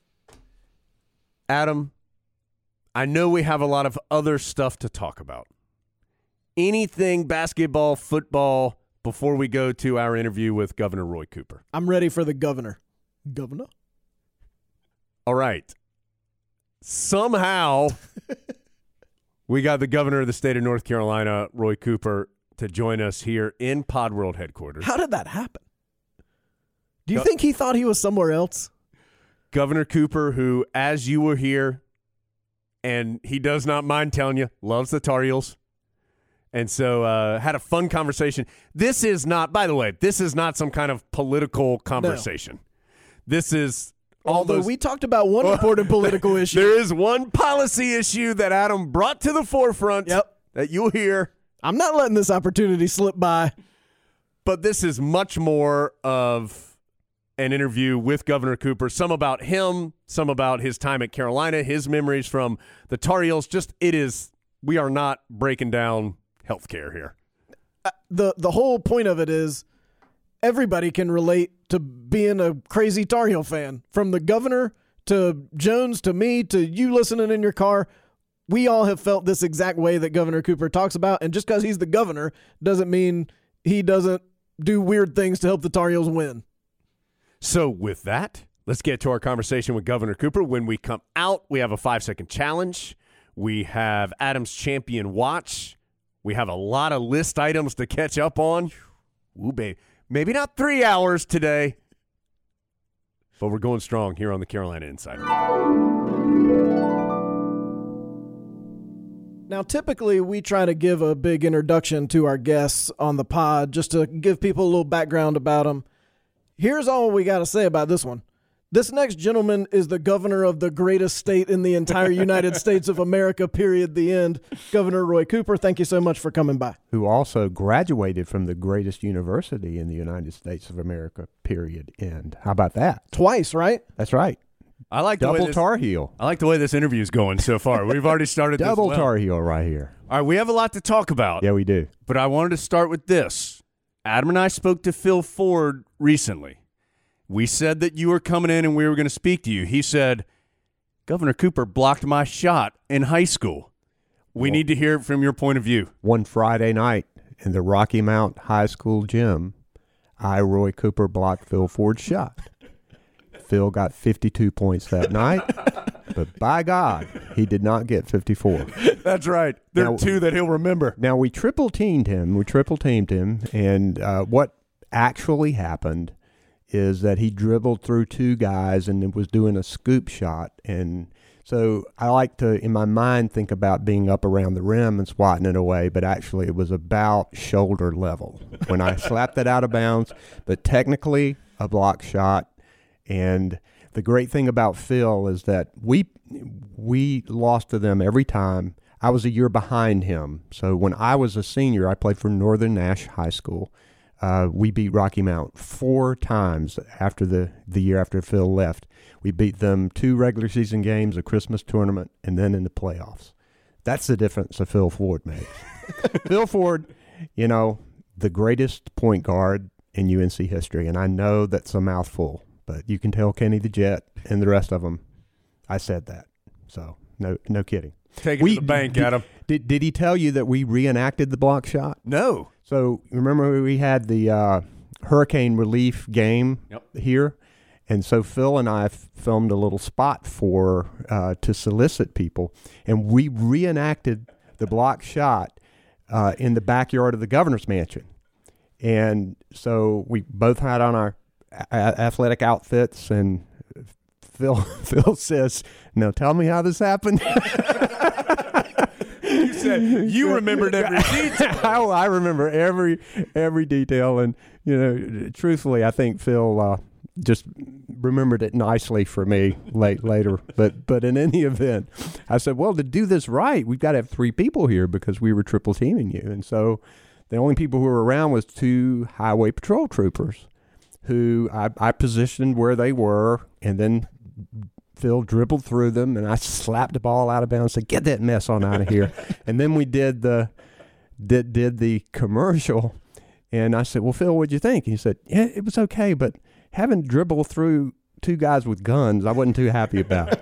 Adam, I know we have a lot of other stuff to talk about. Anything basketball, football, before we go to our interview with Governor Roy Cooper? I'm ready for the governor. Governor? All right. Somehow, we got the governor of the state of North Carolina, Roy Cooper, to join us here in Pod World headquarters. How did that happen? Do you Go- think he thought he was somewhere else? Governor Cooper, who, as you were here, and he does not mind telling you, loves the Tar Heels. And so uh, had a fun conversation. This is not, by the way, this is not some kind of political conversation. This is all Although those, we talked about one important political issue. There is one policy issue that Adam brought to the forefront Yep. that you'll hear. I'm not letting this opportunity slip by. But this is much more of an interview with Governor Cooper, some about him, some about his time at Carolina, his memories from the Tar Heels. Just it is, we are not breaking down healthcare here. Uh, the the whole point of it is everybody can relate to being a crazy Tar Heel fan. From the governor to Jones to me to you listening in your car. We all have felt this exact way that Governor Cooper talks about. And just because he's the governor doesn't mean he doesn't do weird things to help the Tar Heels win. So with that, let's get to our conversation with Governor Cooper. When we come out, we have a five-second challenge. We have Adam's Champion Watch. We have a lot of list items to catch up on. Ooh, babe. Maybe not three hours today, but we're going strong here on the Carolina Insider. Now, Now, typically, we try to give a big introduction to our guests on the pod just to give people a little background about them. Here's all we got to say about this one. This next gentleman is the governor of the greatest state in the entire United States of America, period, the end. Governor Roy Cooper, thank you so much for coming by. Who also graduated from the greatest university in the United States of America, period, end. How about that? Twice, right? That's right. I like the Double way this, Tar Heel. I like the way this interview is going so far. We've already started this Double well. Tar Heel right here. All right, we have a lot to talk about. Yeah, we do. But I wanted to start with this. Adam and I spoke to Phil Ford recently. We said that you were coming in and we were going to speak to you. He said, Governor Cooper blocked my shot in high school. We Well, need to hear it from your point of view. One Friday night in the Rocky Mount High School gym, I, Roy Cooper, blocked Phil Ford's shot. Phil got fifty-two points that night, but by God, he did not get fifty-four. That's right. There Now- are two that he'll remember. Now, we triple teamed him. We triple teamed him. And uh, what actually happened is that he dribbled through two guys and was doing a scoop shot. And so I like to, in my mind, think about being up around the rim and swatting it away, but actually it was about shoulder level when I slapped it out of bounds. But technically, a block shot. And the great thing about Phil is that we we lost to them every time. I was a year behind him. So when I was a senior, I played for Northern Nash High School. Uh, we beat Rocky Mount four times after the, the year after Phil left. We beat them two regular season games, a Christmas tournament, and then in the playoffs. That's the difference that Phil Ford makes. Phil Ford, you know, the greatest point guard in U N C history, and I know that's a mouthful, but you can tell Kenny the Jet and the rest of them, I said that. So, no no kidding. Take it We- to the bank, did, Adam. Did, did he tell you that we reenacted the block shot? No. So remember we had the uh, hurricane relief game Yep. here, and so Phil and I f- filmed a little spot for uh, to solicit people, and we reenacted the block shot uh, in the backyard of the governor's mansion. And so we both had on our a- athletic outfits, and Phil Phil says, "Now tell me how this happened." You said you remembered every detail. I, I remember every every detail, and you know, truthfully, I think Phil uh, just remembered it nicely for me late later. But but in any event, I said, well, to do this right, we've got to have three people here because we were triple teaming you, and so the only people who were around was two highway patrol troopers, who I, I positioned where they were, and then Phil dribbled through them, and I slapped the ball out of bounds and said, get that mess on out of here. And then we did the did, did the commercial, and I said, well, Phil, what'd you think? He said, yeah, it was okay, but having dribbled through two guys with guns, I wasn't too happy about.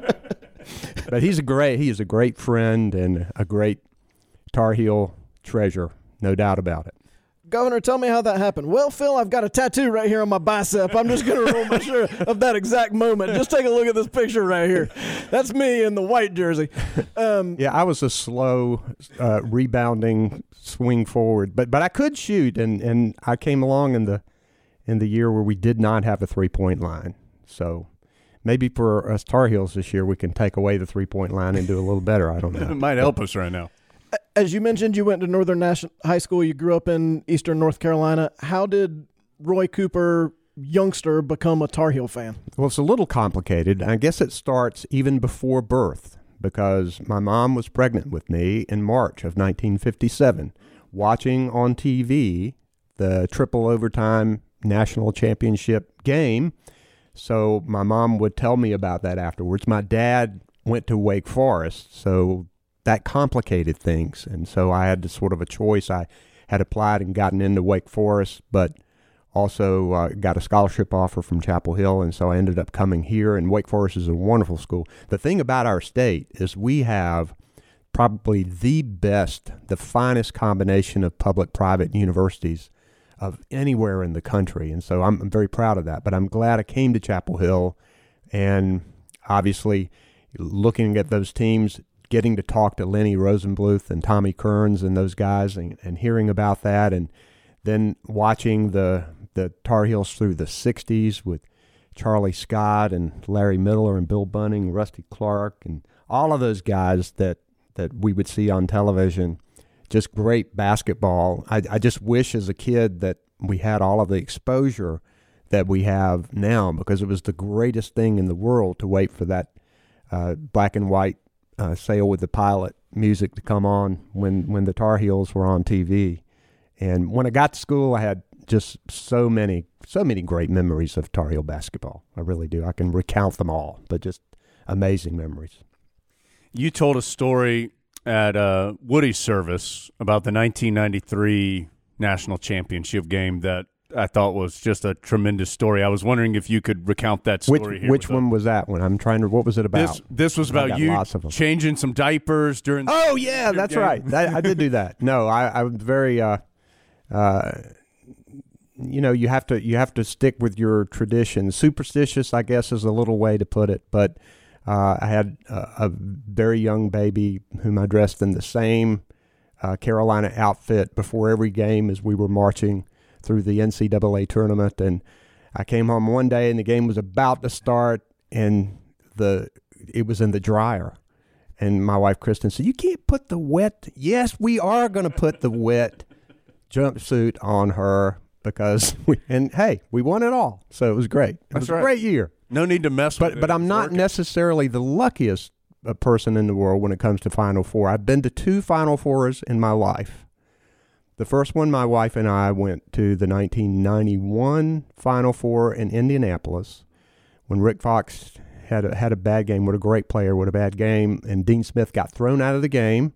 But he's a great he is a great friend and a great Tar Heel treasure, no doubt about it. Governor, tell me how that happened. Well, Phil, I've got a tattoo right here on my bicep. I'm just going to roll my shirt of that exact moment. Just take a look at this picture right here. That's me in the white jersey. Um, Yeah, I was a slow uh, rebounding swing forward, but but I could shoot, and, and I came along in the in the year where we did not have a three point line. So maybe for us Tar Heels this year, we can take away the three point line and do a little better. I don't It know. might help us right now. As you mentioned, you went to Northern Nash High School. You grew up in Eastern North Carolina. How did Roy Cooper, youngster, become a Tar Heel fan? Well, it's a little complicated. I guess it starts even before birth because my mom was pregnant with me in March of nineteen fifty-seven, watching on T V the triple overtime national championship game. So my mom would tell me about that afterwards. My dad went to Wake Forest, so that complicated things. And so I had to sort of a choice. I had applied and gotten into Wake Forest, but also uh, got a scholarship offer from Chapel Hill, and so I ended up coming here, and Wake Forest is a wonderful school. The thing about our state is we have probably the best, the finest combination of public-private universities of anywhere in the country, and so I'm, I'm very proud of that. But I'm glad I came to Chapel Hill, and obviously looking at those teams, getting to talk to Lenny Rosenbluth and Tommy Kearns and those guys, and, and hearing about that, and then watching the the Tar Heels through the sixties with Charlie Scott and Larry Miller and Bill Bunning, Rusty Clark, and all of those guys that that we would see on television. Just great basketball. I, I just wish as a kid that we had all of the exposure that we have now, because it was the greatest thing in the world to wait for that uh, black and white uh, Sail with the Pilot music to come on when, when the Tar Heels were on T V. And when I got to school, I had just so many, so many great memories of Tar Heel basketball. I really do. I can recount them all, but just amazing memories. You told a story at uh, Woody's service about the nineteen ninety-three national championship game that I thought was just a tremendous story. I was wondering if you could recount that story which, here. Which one was that one? I'm trying to, what was it about? This, this was about you changing some diapers during the Oh, yeah, that's game. right. I, I did do that. No, I, I was very, uh, uh, you know, you have to you have to stick with your traditions. Superstitious, I guess, is a little way to put it, but Uh, I had a, a very young baby whom I dressed in the same uh, Carolina outfit before every game as we were marching through the N C double A tournament. And I came home one day and the game was about to start, and the it was in the dryer. And my wife, Kristen, said, "You can't put the wet." Yes, we are going to put the wet jumpsuit on her because we, and hey, we won it all. So it was great. It That's was right. a great year. No need to mess But with it. but I'm It's not working. necessarily the luckiest uh, person in the world when it comes to Final Four. I've been to two Final Fours in my life. The first one, my wife and I went to the nineteen ninety-one Final Four in Indianapolis when Rick Fox had a, had a bad game. What a great player, what a bad game. And Dean Smith got thrown out of the game,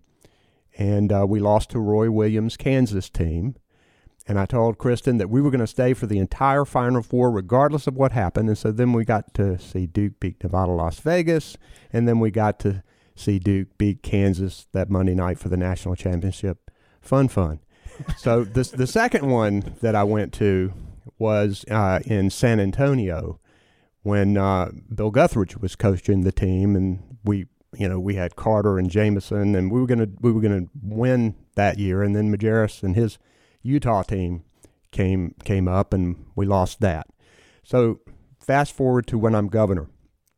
and uh, we lost to Roy Williams' Kansas team. And I told Kristen that we were going to stay for the entire Final Four regardless of what happened. And so then we got to see Duke beat Nevada, Las Vegas, and then we got to see Duke beat Kansas that Monday night for the national championship. Fun, fun. So this, the second one that I went to was uh, in San Antonio when uh, Bill Guthridge was coaching the team, and we, you know, we had Carter and Jameson, and we were gonna we were gonna win that year, and then Majerus and his Utah team came came up, and we lost that. So fast forward to when I'm governor.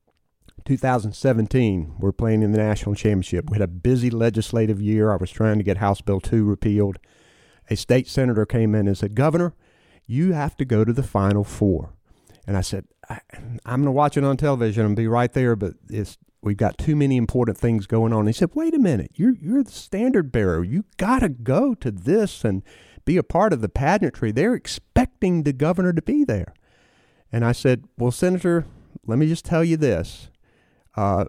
two thousand seventeen, we're playing in the national championship. We had a busy legislative year. I was trying to get House Bill two repealed. A state senator came in and said, "Governor, you have to go to the Final Four." And I said, I, I'm going to watch it on television and be right there, but it's we've got too many important things going on. He said, "Wait a minute, you're you're the standard bearer. You got to go to this and be a part of the pageantry. They're expecting the governor to be there." And I said, "Well, Senator, let me just tell you this. Uh,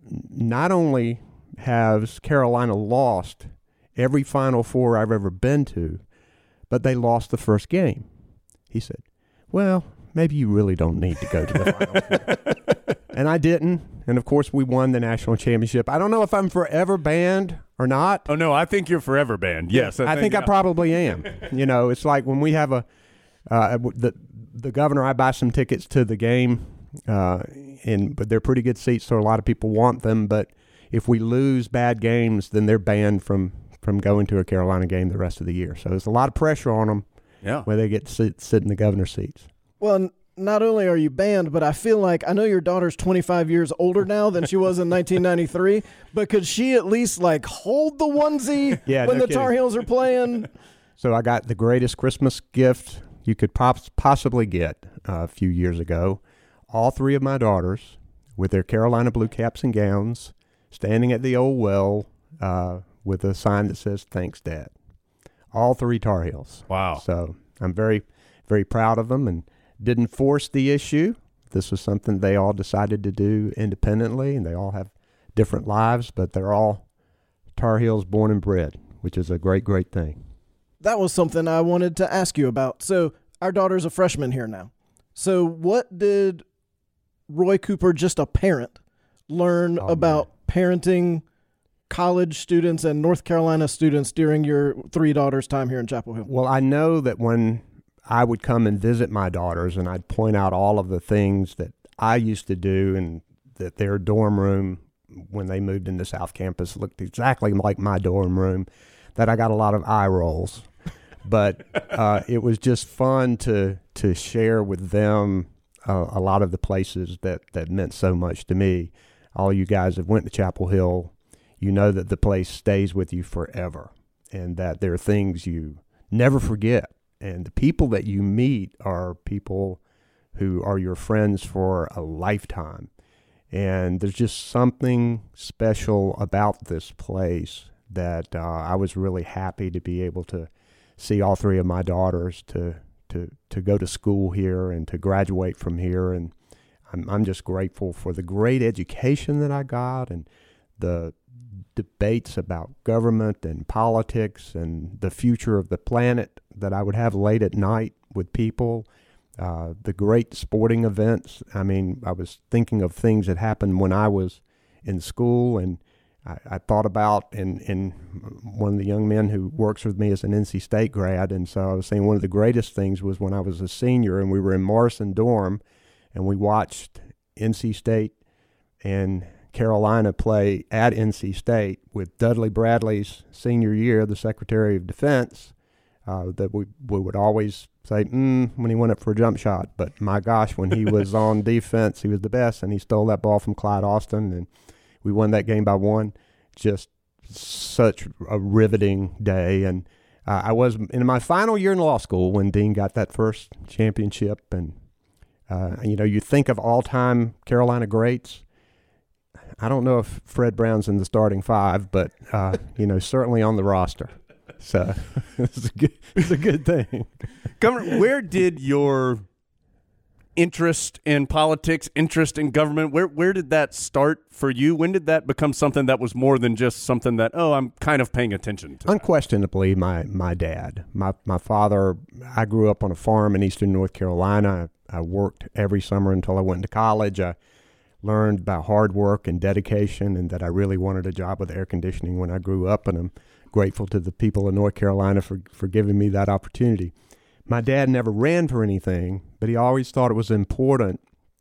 not only has Carolina lost every Final Four I've ever been to, but they lost the first game." He said, "Well, maybe you really don't need to go to the Final Four." And I didn't. And, of course, we won the national championship. I don't know if I'm forever banned or not. Oh, no, I think you're forever banned. Yes. I, I think I probably am. You know, it's like when we have a uh, the the governor, I buy some tickets to the game, uh, and but they're pretty good seats, so a lot of people want them. But if we lose bad games, then they're banned from, from going to a Carolina game the rest of the year. So there's a lot of pressure on them yeah. where they get to sit, sit in the governor's seats. Well, not only are you banned, but I feel like I know your daughter's twenty-five years older now than she was in nineteen ninety-three, but could she at least like hold the onesie Yeah, when no the Tar kidding. Heels are playing? So I got the greatest Christmas gift you could pos- possibly get uh, a few years ago. All three of my daughters with their Carolina blue caps and gowns standing at the old well uh, with a sign that says, "Thanks, Dad." All three Tar Heels. Wow. So I'm very, very proud of them and didn't force the issue. This was something they all decided to do independently, and they all have different lives, but they're all Tar Heels born and bred, which is a great, great thing. That was something I wanted to ask you about. So our daughter's a freshman here now. So what did Roy Cooper, just a parent, learn Oh, about parenting college students and North Carolina students during your three daughters' time here in Chapel Hill? Well, I know that when I would come and visit my daughters and I'd point out all of the things that I used to do, and that their dorm room when they moved into South Campus looked exactly like my dorm room, that I got a lot of eye rolls. But uh, it was just fun to to share with them uh, a lot of the places that, that meant so much to me. All you guys that went to Chapel Hill, you know that the place stays with you forever, and that there are things you never forget. And the people that you meet are people who are your friends for a lifetime. And there's just something special about this place that uh, I was really happy to be able to see all three of my daughters to to to go to school here and to graduate from here. And I'm I'm just grateful for the great education that I got, and the debates about government and politics and the future of the planet that I would have late at night with people, uh, the great sporting events. I mean, I was thinking of things that happened when I was in school, and I, I thought about, and, and one of the young men who works with me is an N C State grad, and so I was saying one of the greatest things was when I was a senior and we were in Morrison Dorm, and we watched N C State and Carolina play at N C State with Dudley Bradley's senior year, the Secretary of Defense, uh, that we, we would always say, mm, when he went up for a jump shot. But my gosh, when he was on defense, he was the best, and he stole that ball from Clyde Austin, and we won that game by one. Just such a riveting day. And uh, I was in my final year in law school when Dean got that first championship. And, uh, you know, you think of all-time Carolina greats. I don't know if Fred Brown's in the starting five, but, uh, you know, certainly on the roster. So it's a good, it's a good thing. Governor, where did your interest in politics, interest in government, where where did that start for you? When did that become something that was more than just something that, oh, I'm kind of paying attention to? Unquestionably, my, my dad. My, my father, I grew up on a farm in eastern North Carolina. I, I worked every summer until I went to college. I learned about hard work and dedication, and that I really wanted a job with air conditioning when I grew up, and I'm grateful to the people of North Carolina for, for giving me that opportunity. My dad never ran for anything, but he always thought it was important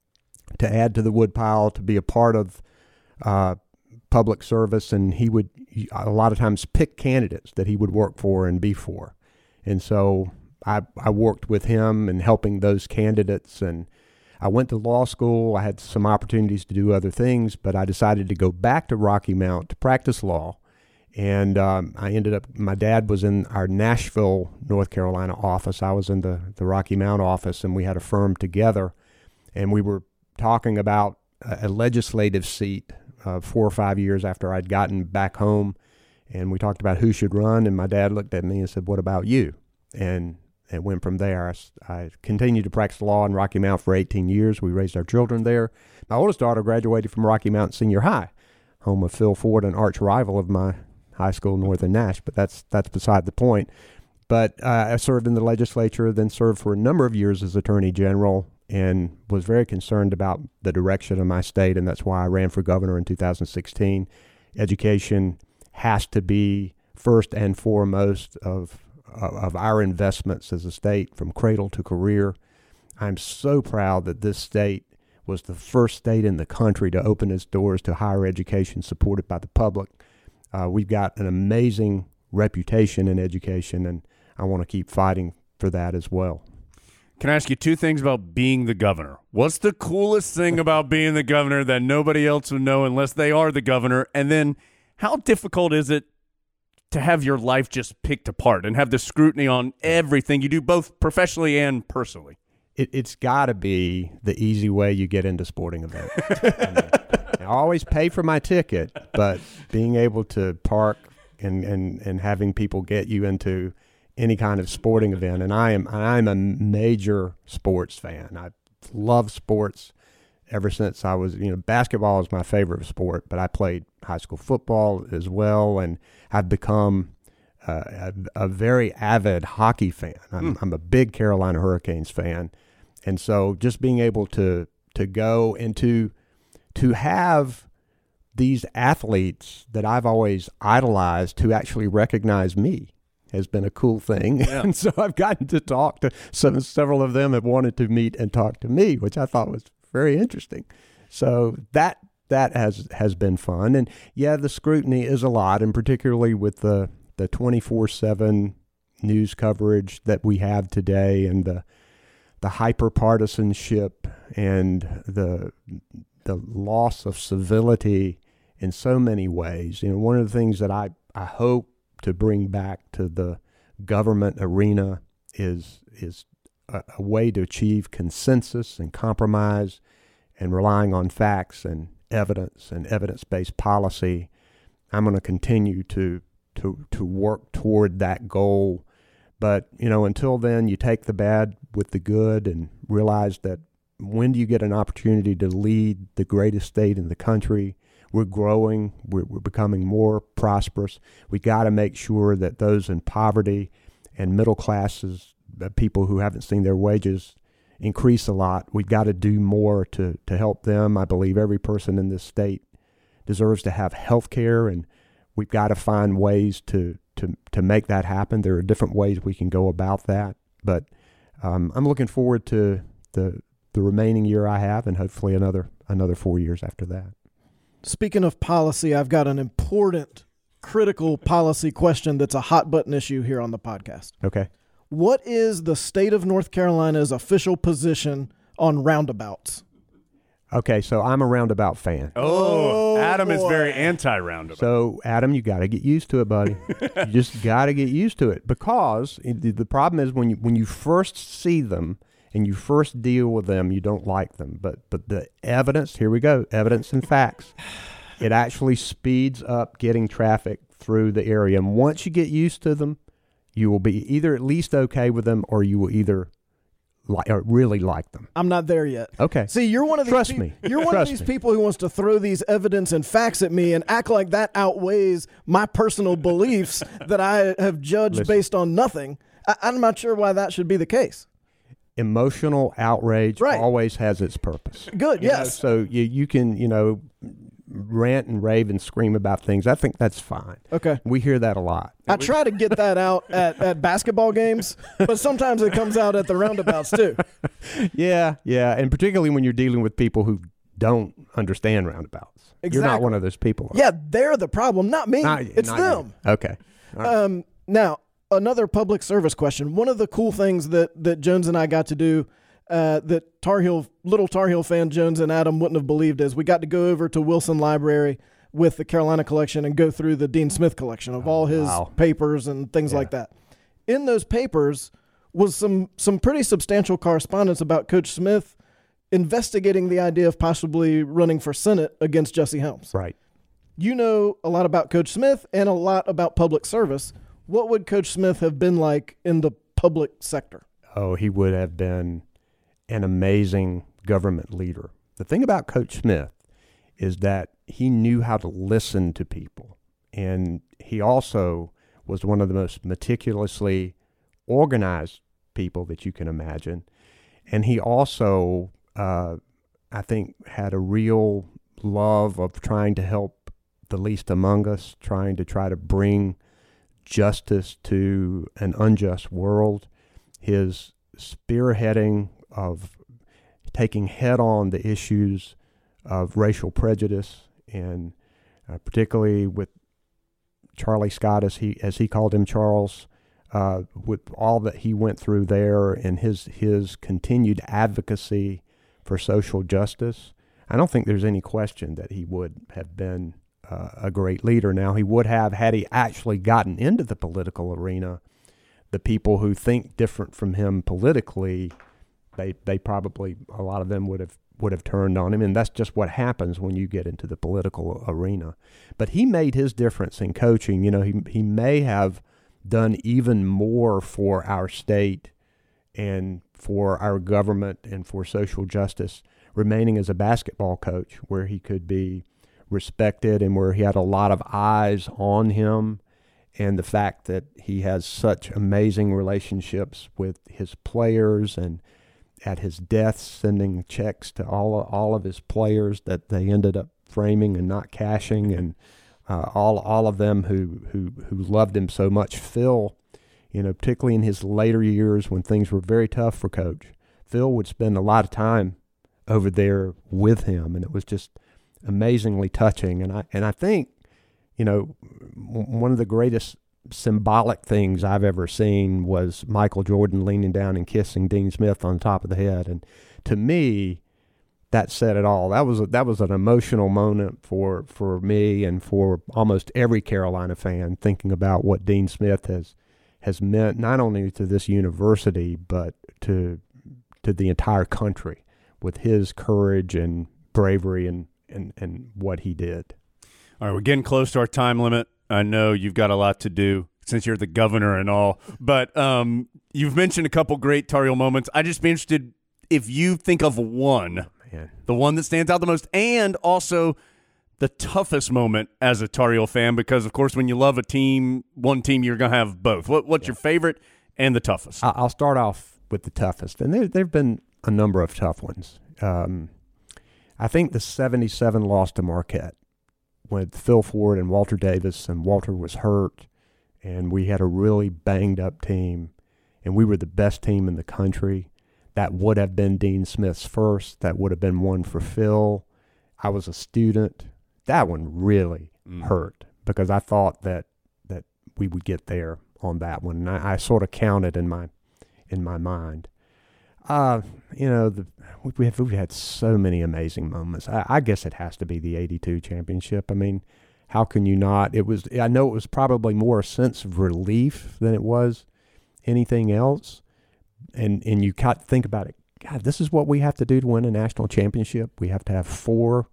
to add to the woodpile, to be a part of uh, public service, and he would a lot of times pick candidates that he would work for and be for. And so I, I worked with him in helping those candidates, and I went to law school. I had some opportunities to do other things, but I decided to go back to Rocky Mount to practice law. And um, I ended up, my dad was in our Nashville, North Carolina office. I was in the, the Rocky Mount office, and we had a firm together. And we were talking about a, a legislative seat uh, four or five years after I'd gotten back home. And we talked about who should run. And my dad looked at me and said, "What about you?" And it went from there. I, I continued to practice law in Rocky Mount for eighteen years. We raised our children there. My oldest daughter graduated from Rocky Mount Senior High, home of Phil Ford, an arch rival of my high school, Northern Nash, but that's that's beside the point. But uh, I served in the legislature, then served for a number of years as Attorney General, and was very concerned about the direction of my state, and that's why I ran for governor in two thousand sixteen. Education has to be first and foremost of of our investments as a state, from cradle to career. I'm so proud that this state was the first state in the country to open its doors to higher education supported by the public. Uh, we've got an amazing reputation in education, and I want to keep fighting for that as well. Can I ask you two things about being the governor? What's the coolest thing about being the governor that nobody else would know unless they are the governor? And then how difficult is it to have your life just picked apart and have the scrutiny on everything you do, both professionally and personally? It, it's got to be the easy way you get into sporting events. I mean, I always pay for my ticket, but being able to park and, and, and having people get you into any kind of sporting event, and I am I'm a major sports fan. I love sports ever since I was, you know, basketball is my favorite sport, but I played high school football as well, and I've become uh, a, a very avid hockey fan. I'm, mm. I'm a big Carolina Hurricanes fan, and so just being able to to go and to to have these athletes that I've always idolized to actually recognize me has been a cool thing. Yeah. And so I've gotten to talk to some, several of them have wanted to meet and talk to me, which I thought was very interesting. So that that has has been fun. And yeah, the scrutiny is a lot, and particularly with the the twenty-four seven news coverage that we have today, and the the hyper partisanship and the the loss of civility in so many ways. You know, one of the things that I, I hope to bring back to the government arena is is a, a way to achieve consensus and compromise and relying on facts and evidence and evidence-based policy. I'm going to continue to to to work toward that goal. But, you know, until then, you take the bad with the good and realize that when do you get an opportunity to lead the greatest state in the country? We're growing. We're, we're becoming more prosperous. We got to make sure that those in poverty and middle classes, uh, people who haven't seen their wages increase a lot, we've got to do more to, to help them. I believe every person in this state deserves to have health care, and we've got to find ways to, to, to make that happen. There are different ways we can go about that. But um, I'm looking forward to the the remaining year I have, and hopefully another another four years after that. Speaking of policy, I've got an important, critical policy question that's a hot button issue here on the podcast. Okay. What is the state of North Carolina's official position on roundabouts? Okay, so I'm a roundabout fan. Oh, Oh, Adam is boy. very anti-roundabout. So, Adam, you got to get used to it, buddy. You just got to get used to it, because the the problem is when you when you first see them and you first deal with them, you don't like them. But but the evidence, here we go, evidence and facts. It actually speeds up getting traffic through the area. And once you get used to them, you will be either at least okay with them, or you will either like or really like them. I'm not there yet. Okay. See, you're one of these Trust peop- me. You're one Trust of these me. people who wants to throw these evidence and facts at me and act like that outweighs my personal beliefs that I have judged Listen. based on nothing. I- I'm not sure why that should be the case. Emotional outrage Right. always has its purpose. Good, You know, yes. so you you can, you know, rant and rave and scream about things. I think that's fine. Okay. We hear that a lot. I try to get that out at, at basketball games, but sometimes it comes out at the roundabouts too. Yeah, yeah, and particularly when you're dealing with people who don't understand roundabouts. You're not Exactly. one of those people. Yeah, they're the problem, not me. Not- it's not them. you. Okay. All right. Um, now, another public service question. One of the cool things that, that Jones and I got to do uh, that Tar Heel, little Tar Heel fan Jones and Adam wouldn't have believed is we got to go over to Wilson Library with the Carolina collection and go through the Dean Smith collection of all his wow. papers and things Yeah. like that. In those papers was some some pretty substantial correspondence about Coach Smith investigating the idea of possibly running for Senate against Jesse Helms. Right. You know a lot about Coach Smith and a lot about public service. What would Coach Smith have been like in the public sector? Oh, he would have been an amazing government leader. The thing about Coach Smith is that he knew how to listen to people. And he also was one of the most meticulously organized people that you can imagine. And he also, uh, I think, had a real love of trying to help the least among us, trying to try to bring justice to an unjust world. His spearheading of taking head on the issues of racial prejudice, and uh, particularly with Charlie Scott, as he as he called him, Charles, uh, with all that he went through there, and his his continued advocacy for social justice, I don't think there's any question that he would have been uh, a great leader. Now, he would have, had he actually gotten into the political arena, the people who think different from him politically, they they probably, a lot of them would have would have turned on him, and that's just what happens when you get into the political arena. But he made his difference in coaching. You know, he he may have done even more for our state and for our government and for social justice remaining as a basketball coach, where he could be respected and where he had a lot of eyes on him. And the fact that he has such amazing relationships with his players, and at his death sending checks to all all of his players that they ended up framing and not cashing, and uh, all all of them who, who who loved him so much. Phil, you know, particularly in his later years when things were very tough for Coach, Phil would spend a lot of time over there with him, and it was just amazingly touching. And I and I think, you know, w- one of the greatest symbolic things I've ever seen was Michael Jordan leaning down and kissing Dean Smith on top of the head. And to me, that said it all. That was a, that was an emotional moment for for me and for almost every Carolina fan, thinking about what Dean Smith has has meant not only to this university but to to the entire country with his courage and bravery and and, and what he did. All right, we're getting close to our time limit. I know you've got a lot to do since you're the governor and all, but um, you've mentioned a couple great Tar Heel moments. I'd just be interested if you think of one, Man. the one that stands out the most, and also the toughest moment as a Tar Heel fan, because, of course, when you love a team, one team, you're going to have both. What, what's Yeah. your favorite and the toughest? I- I'll start off with the toughest, and there there've been a number of tough ones. Um, I think the seventy-seven loss to Marquette with Phil Ford and Walter Davis, and Walter was hurt, and we had a really banged-up team, and we were the best team in the country. That would have been Dean Smith's first. That would have been one for Phil. I was a student. That one really Mm. hurt because I thought that that we would get there on that one, and I, I sort of counted in my in my mind. Uh, you know, the, we have we've had so many amazing moments. I, I guess it has to be the eighty-two championship. I mean, how can you not? It was. I know it was probably more a sense of relief than it was anything else. And and you got to think about it. God, this is what we have to do to win a national championship. We have to have four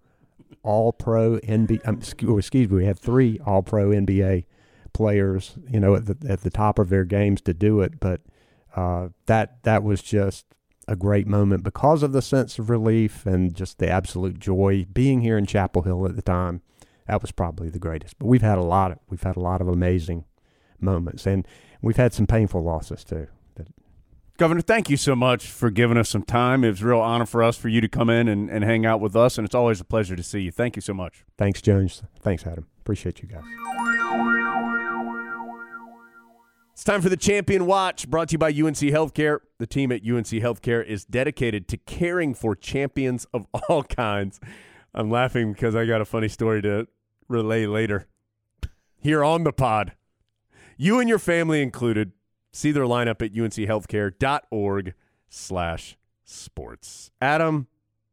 All-Pro N B A. Um, excuse me, we have three All-Pro N B A players, you know, at the at the top of their games to do it. But uh, that that was just a great moment because of the sense of relief and just the absolute joy being here in Chapel Hill at the time. That was probably the greatest. But we've had a lot of we've had a lot of amazing moments, and we've had some painful losses too. Governor, thank you so much for giving us some time. It was a real honor for us for you to come in and, and hang out with us, and it's always a pleasure to see you. Thank you so much. Thanks, Jones. Thanks, Adam. Appreciate you guys. It's time for the Champion Watch, brought to you by U N C Healthcare. The team at U N C Healthcare is dedicated to caring for champions of all kinds. I'm laughing because I got a funny story to relay later here on the pod. You and your family included. See their lineup at unchealthcare.org slash sports. Adam,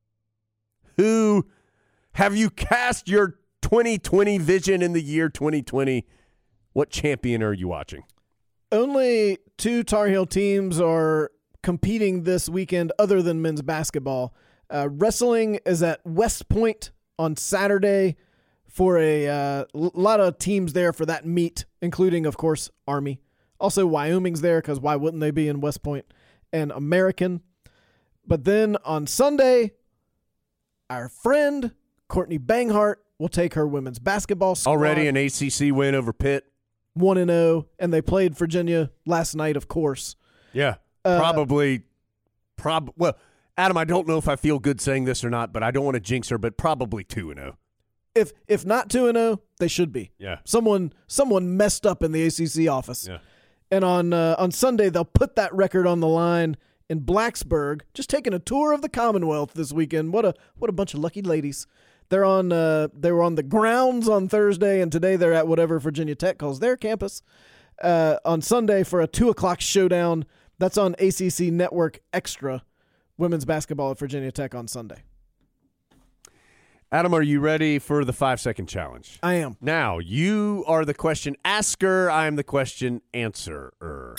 who have you cast your twenty twenty vision in the year twenty twenty? What champion are you watching? Only two Tar Heel teams are competing this weekend other than men's basketball. Uh, wrestling is at West Point on Saturday for a uh, l- lot of teams there for that meet, including, of course, Army. Also, Wyoming's there because why wouldn't they be in West Point? And American. But then on Sunday, our friend Courtney Banghart will take her women's basketball squad. Already an A C C win over Pitt. one and oh, and they played Virginia last night, of course. Yeah, Uh, probably. Prob. Well, Adam, I don't know if I feel good saying this or not, but I don't want to jinx her, but probably two and oh. If if not two and oh, they should be. Yeah. Someone someone messed up in the A C C office. Yeah. And on uh, on Sunday, they'll put that record on the line in Blacksburg. Just taking a tour of the Commonwealth this weekend. What a what a bunch of lucky ladies. They're on. Uh, they were on the grounds on Thursday, and today they're at whatever Virginia Tech calls their campus. Uh, on Sunday for a two o'clock showdown. That's on A C C Network Extra. Women's basketball at Virginia Tech on Sunday. Adam, are you ready for the five-second challenge? I am. Now, you are the question asker. I am the question answerer.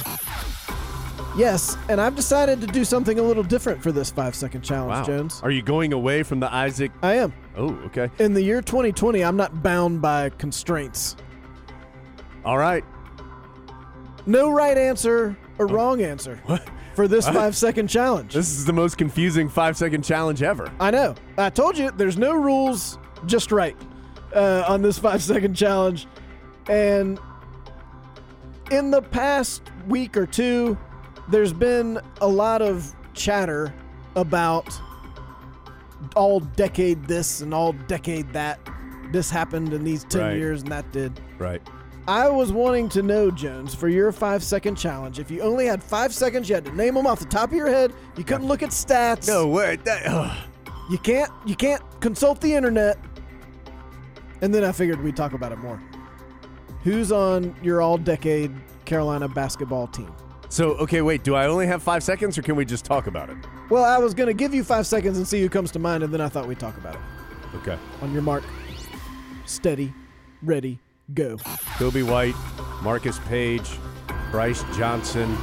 Yes, and I've decided to do something a little different for this five-second challenge, Wow. Jones. Are you going away from the Isaac? I am. Oh, okay. In the year twenty twenty, I'm not bound by constraints. All right. No right answer or wrong answer What? for this What? five-second challenge. This is the most confusing five-second challenge ever. I know. I told you there's no rules, just right, uh, on this five-second challenge. And in the past week or two, there's been a lot of chatter about all decade this and all decade that. This happened in these ten Right. years and that did. Right. I was wanting to know, Jones, for your five-second challenge, if you only had five seconds, you had to name them off the top of your head. You couldn't look at stats. No, wait. That, ugh. You can't you can't consult the internet. And then I figured we'd talk about it more. Who's on your all-decade Carolina basketball team? So, okay, wait. Do I only have five seconds, or can we just talk about it? Well, I was going to give you five seconds and see who comes to mind, and then I thought we'd talk about it. Okay. On your mark, steady, ready, go. Kobe White, Marcus Page, Bryce Johnson,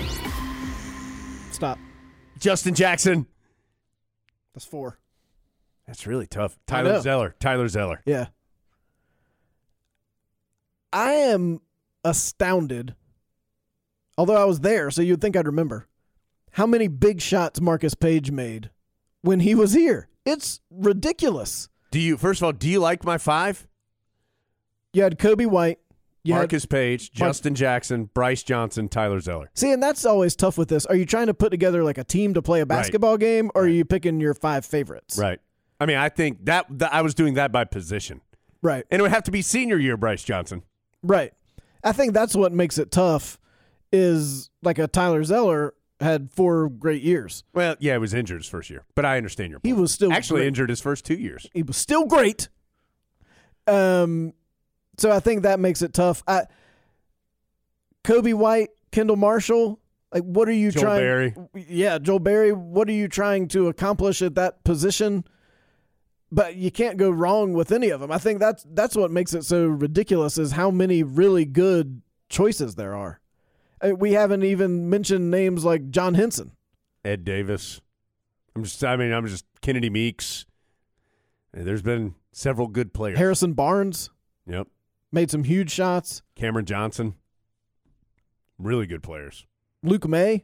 Stop. Justin Jackson. That's four. That's really tough. I Tyler know. Zeller. Tyler Zeller. Yeah. I am astounded, although I was there, so you'd think I'd remember, how many big shots Marcus Page made when he was here. It's ridiculous. Do you, first of all, do you like my five? You had Kobe White. You had- Marcus Page, Mar- Justin Jackson, Bryce Johnson, Tyler Zeller. See, and that's always tough with this. Are you trying to put together like a team to play a basketball game, or are you picking your five favorites? Right. I mean, I think that, that I was doing that by position. Right. And it would have to be senior year Bryce Johnson. Right. I think that's what makes it tough is like a Tyler Zeller had four great years. Well, yeah, he was injured his first year, but I understand your point. He was still Actually great. injured his first two years. He was still great. Um, so I think that makes it tough. I, Kobe White, Kendall Marshall, like what are you Joel trying? Berry. Yeah, Joel Berry. What are you trying to accomplish at that position? But you can't go wrong with any of them. I think that's that's what makes it so ridiculous is how many really good choices there are. Uh, We haven't even mentioned names like John Henson. Ed Davis. I'm just, I mean, I'm just Kennedy Meeks. There's been several good players. Harrison Barnes Yep. made some huge shots. Cameron Johnson. Really good players. Luke May.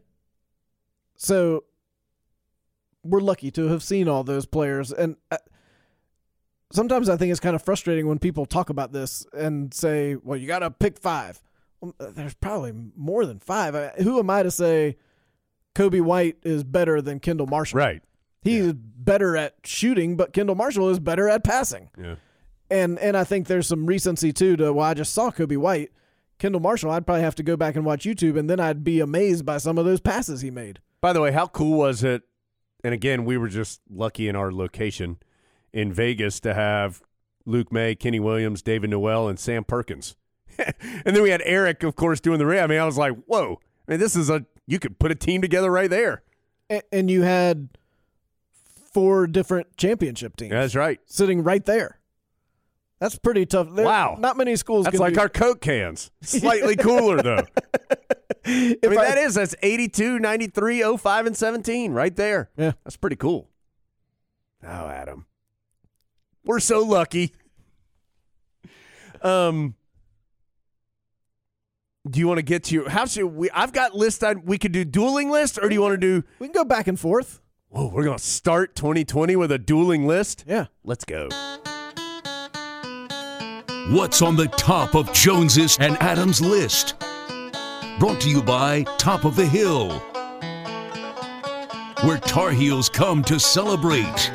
So we're lucky to have seen all those players. And uh, sometimes I think it's kind of frustrating when people talk about this and say, well, you got to pick five. Well, there's probably more than five. I, who am I to say Kobe White is better than Kendall Marshall? Right. He's better at shooting, but Kendall Marshall is better at passing. Yeah. And and I think there's some recency, too, to, well, I just saw Kobe White. Kendall Marshall, I'd probably have to go back and watch YouTube, and then I'd be amazed by some of those passes he made. By the way, how cool was it? And again, we were just lucky in our location in Vegas to have Luke May, Kenny Williams, David Noel, and Sam Perkins. And then we had Eric, of course, doing the rim. I mean, I was like, whoa. I mean, this is a – you could put a team together right there. And, and you had four different championship teams. Yeah, that's right. Sitting right there. That's pretty tough. There, Wow. Not many schools That's can like do- our Coke cans. Slightly cooler, though. I mean, I- that is. That's eighty-two, ninety-three, oh five, and seventeen right there. Yeah. That's pretty cool. Oh, Adam. We're so lucky. Um, do you want to get to your, how should we, I've got list, on, we could do dueling list, or do you want to do, We can go back and forth. whoa, we're going to start twenty twenty with a dueling list? Yeah. Let's go. What's on the top of Jones's and Adams' list? Brought to you by Top of the Hill, where Tar Heels come to celebrate.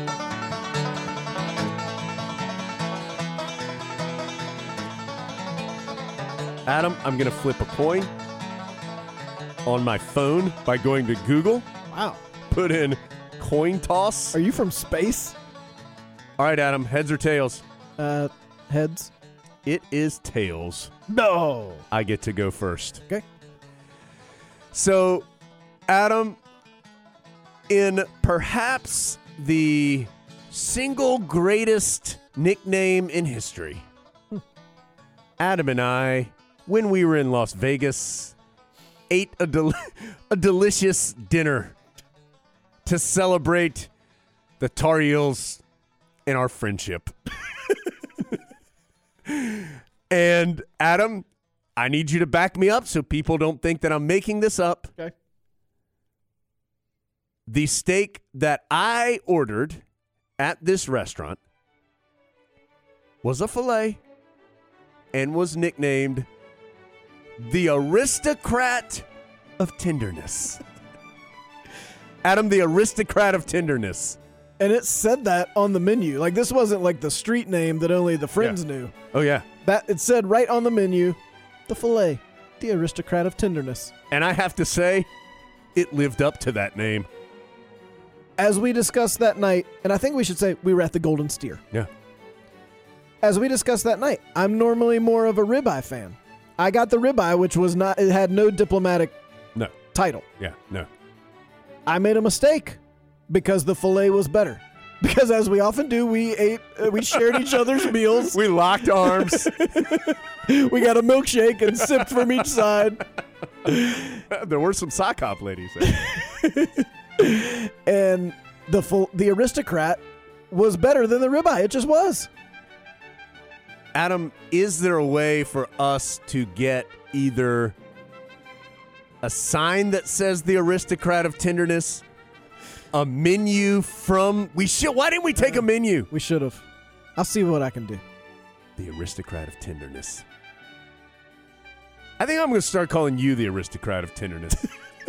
Adam, I'm going to flip a coin on my phone by going to Google, Wow. put in coin toss. Are you from space? All right, Adam, heads or tails? Uh, heads. It is tails. No. I get to go first. Okay. So, Adam, in perhaps the single greatest nickname in history, Adam and I, when we were in Las Vegas, ate a, del- a delicious dinner to celebrate the Tar Heels and our friendship. And Adam, I need you to back me up so people don't think that I'm making this up. Okay. The steak that I ordered at this restaurant was a filet and was nicknamed the Aristocrat of Tenderness. Adam, the Aristocrat of Tenderness. And it said that on the menu. Like, this wasn't like the street name that only the friends Yeah. knew. Oh, yeah. That it said right on the menu, the filet, the Aristocrat of Tenderness. And I have to say, it lived up to that name. As we discussed that night, and I think we should say we were at the Golden Steer. Yeah. As we discussed that night, I'm normally more of a ribeye fan. I got the ribeye, which was not, it had no diplomatic No. title. Yeah. No. I made a mistake because the filet was better. Because as we often do, we ate, uh, we shared each other's meals. We locked arms. We got a milkshake and sipped from each side. There were some sock hop ladies there. And the full, the Aristocrat was better than the ribeye. It just was. Adam, is there a way for us to get either a sign that says the Aristocrat of Tenderness, a menu from we should why didn't we take a menu? We should have. I'll see what I can do. The Aristocrat of Tenderness. I think I'm going to start calling you the Aristocrat of Tenderness.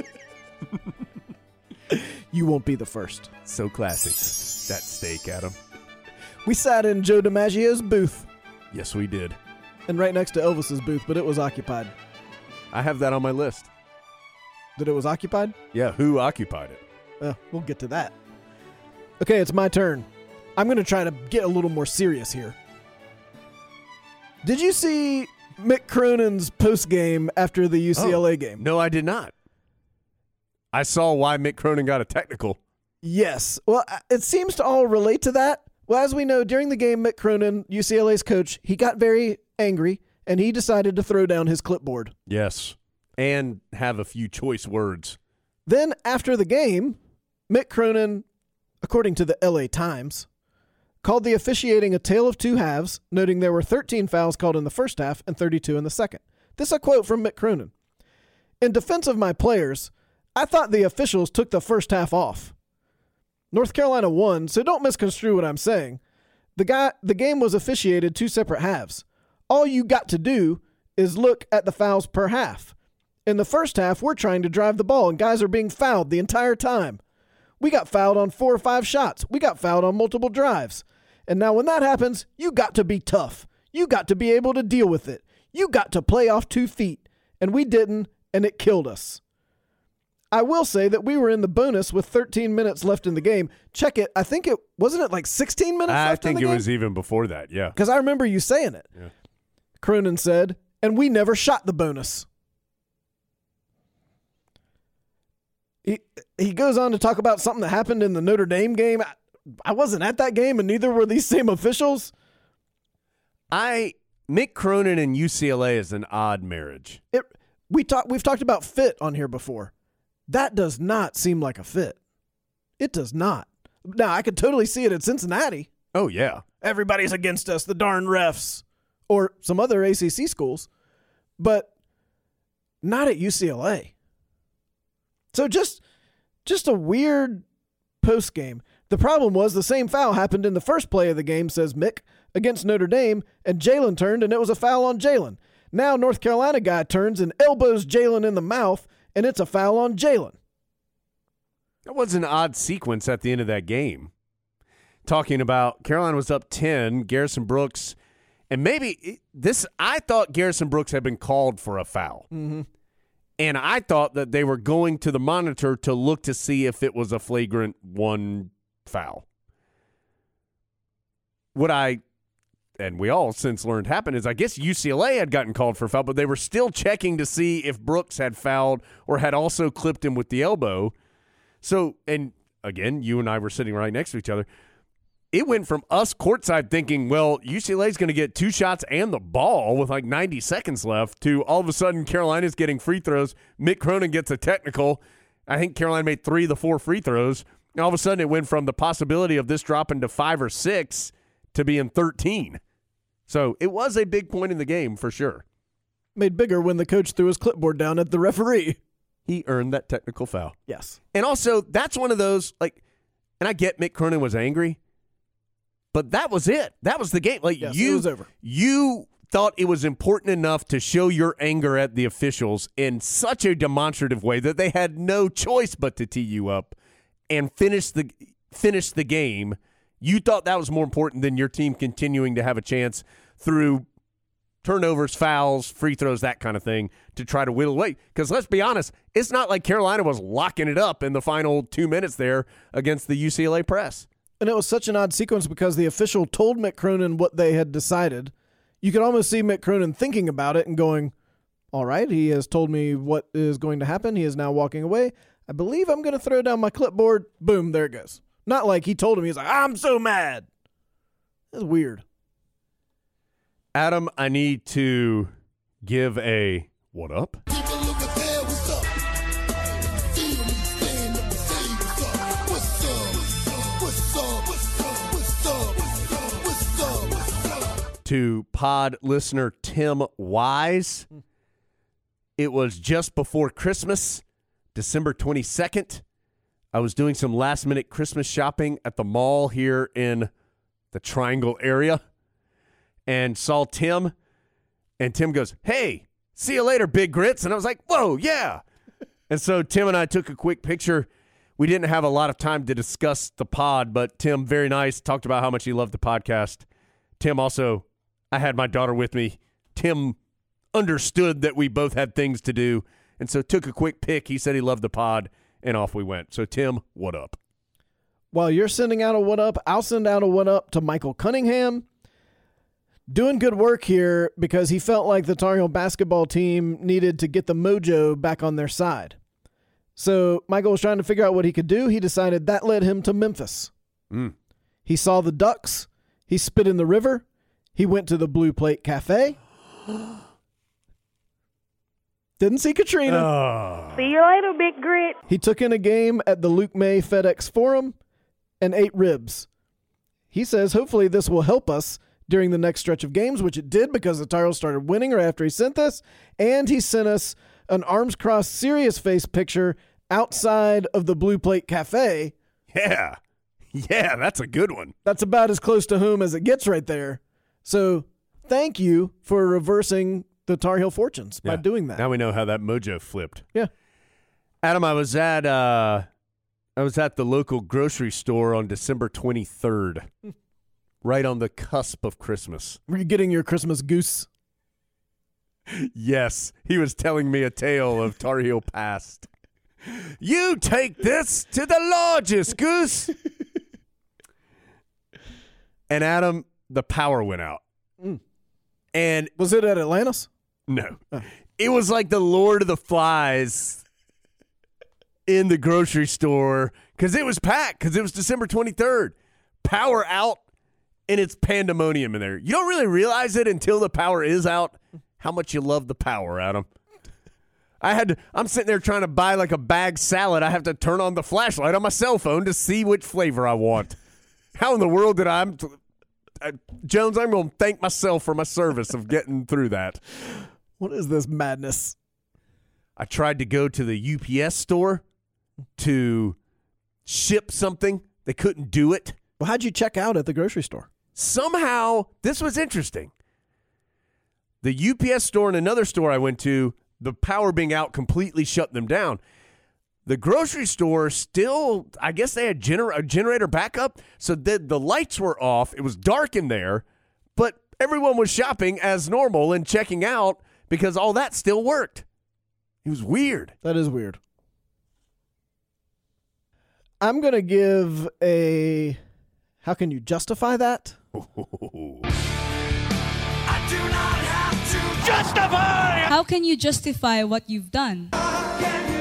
You won't be the first. So classic. That steak, Adam. We sat in Joe DiMaggio's booth Yes, we did. and right next to Elvis's booth, but it was occupied. I have that on my list. That it was occupied? Yeah, who occupied it? Uh, we'll get to that. Okay, it's my turn. I'm going to try to get a little more serious here. Did you see Mick Cronin's post game after the U C L A Oh, game? No, I did not. I saw why Mick Cronin got a technical. Yes. Well, uh, it seems to all relate to that. Well, as we know, during the game, Mick Cronin, U C L A's coach, he got very angry, and he decided to throw down his clipboard. Yes. And have a few choice words. Then, after the game, Mick Cronin, according to the L A Times, called the officiating a tale of two halves, noting there were thirteen fouls called in the first half and thirty-two in the second. This is a quote from Mick Cronin. In defense of my players, I thought the officials took the first half off. North Carolina won, so don't misconstrue what I'm saying. The guy, the game was officiated two separate halves. All you got to do is look at the fouls per half. In the first half, we're trying to drive the ball, and guys are being fouled the entire time. We got fouled on four or five shots. We got fouled on multiple drives. And now when that happens, you got to be tough. You got to be able to deal with it. You got to play off two feet. And we didn't, and it killed us. I will say that we were in the bonus with thirteen minutes left in the game. Check it. I think it, wasn't it like sixteen minutes I left in think the it game? was even before that, yeah. Because I remember you saying it. Yeah. Cronin said, and we never shot the bonus. He, he goes on to talk about something that happened in the Notre Dame game. I, I wasn't at that game, and neither were these same officials. I Mick Cronin and U C L A is an odd marriage. It, we talk, we've talked about fit on here before. That does not seem like a fit. It does not. Now, I could totally see it at Cincinnati. Oh, yeah. Everybody's against us, the darn refs, or some other A C C schools, but not at U C L A. So just just a weird post game. The problem was the same foul happened in the first play of the game, says Mick, against Notre Dame, and Jalen turned, and it was a foul on Jalen. Now North Carolina guy turns and elbows Jalen in the mouth, and it's a foul on Jalen. That was an odd sequence at the end of that game. Talking about Carolina was up ten, Garrison Brooks, and maybe this, I thought Garrison Brooks had been called for a foul. Mm-hmm. And I thought that they were going to the monitor to look to see if it was a flagrant one foul. What I, and we all since learned happened, is I guess U C L A had gotten called for a foul, but they were still checking to see if Brooks had fouled or had also clipped him with the elbow. So, and again, you and I were sitting right next to each other. It went from us courtside thinking, well, U C L A is going to get two shots and the ball with like ninety seconds left, to all of a sudden Carolina's getting free throws. Mick Cronin gets a technical. I think Carolina made three of the four free throws. And all of a sudden it went from the possibility of this dropping to five or six to being thirteen. So it was a big point in the game for sure. Made bigger when the coach threw his clipboard down at the referee. He earned that technical foul. Yes. And also, that's one of those, like, and I get Mick Cronin was angry, but that was it. That was the game. Like, Yes, you, it was over. You thought it was important enough to show your anger at the officials in such a demonstrative way that they had no choice but to tee you up and finish the finish the game. You thought that was more important than your team continuing to have a chance through turnovers, fouls, free throws, that kind of thing, to try to whittle away. Because let's be honest, it's not like Carolina was locking it up in the final two minutes there against the U C L A press. And it was such an odd sequence because the official told Mick Cronin what they had decided. You could almost see Mick Cronin thinking about it and going, all right, he has told me what is going to happen. He is now walking away. I believe I'm going to throw down my clipboard. Boom, there it goes. Not like he told him. He's like, I'm so mad. That's weird. Adam, I need to give a what up? To pod listener Tim Wise. It was just before Christmas, December twenty-second. I was doing some last-minute Christmas shopping at the mall here in the Triangle area and saw Tim, and Tim goes, hey, see you later, Big Grits. And I was like, whoa, yeah. And so Tim and I took a quick picture. We didn't have a lot of time to discuss the pod, but Tim, very nice, talked about how much he loved the podcast. Tim also, I had my daughter with me. Tim understood that we both had things to do, and so took a quick pic. He said he loved the pod, and off we went. So, Tim, what up? While you're sending out a what up, I'll send out a what up to Michael Cunningham. Doing good work here because he felt like the Tar Heel basketball team needed to get the mojo back on their side. So Michael was trying to figure out what he could do. He decided that led him to Memphis. Mm. He saw the Ducks. He spit in the river. He went to the Blue Plate Cafe. Didn't see Katrina. Oh. See you later, Big Grit. He took in a game at the Luke May FedEx Forum and ate ribs. He says hopefully this will help us during the next stretch of games, which it did because the Tar Heels started winning right after he sent this. And he sent us an arms crossed serious face picture outside of the Blue Plate Cafe. Yeah. Yeah, that's a good one. That's about as close to home as it gets right there. So thank you for reversing the Tar Heel fortunes by Yeah. doing that. Now we know how that mojo flipped. Yeah. Adam, I was at uh, I was at the local grocery store on December twenty-third, right on the cusp of Christmas. Were you getting your Christmas goose? Yes, he was telling me a tale of Tar Heel past. You take this to the largest goose. And Adam, the power went out. Mm. And Was it at Atlantis? no, it was like the Lord of the Flies in the grocery store because it was packed because it was December twenty-third. Power out, and it's pandemonium in there. You don't really realize it until the power is out. How much you love the power, Adam. I had to, I'm sitting there trying to buy like a bag salad. I have to turn on the flashlight on my cell phone to see which flavor I want. How in the world did I, I'm, I Jones, I'm going to thank myself for my service of getting through that. What is this madness? I tried to go to the U P S store to ship something. They couldn't do it. Well, how'd you check out at the grocery store? Somehow, this was interesting. The U P S store and another store I went to, the power being out completely shut them down. The grocery store still, I guess they had gener- a generator backup, so the, the lights were off. It was dark in there, but everyone was shopping as normal and checking out because all that still worked. It was weird. That is weird. I'm going to give a, how can you justify that? How can you justify what you've done? How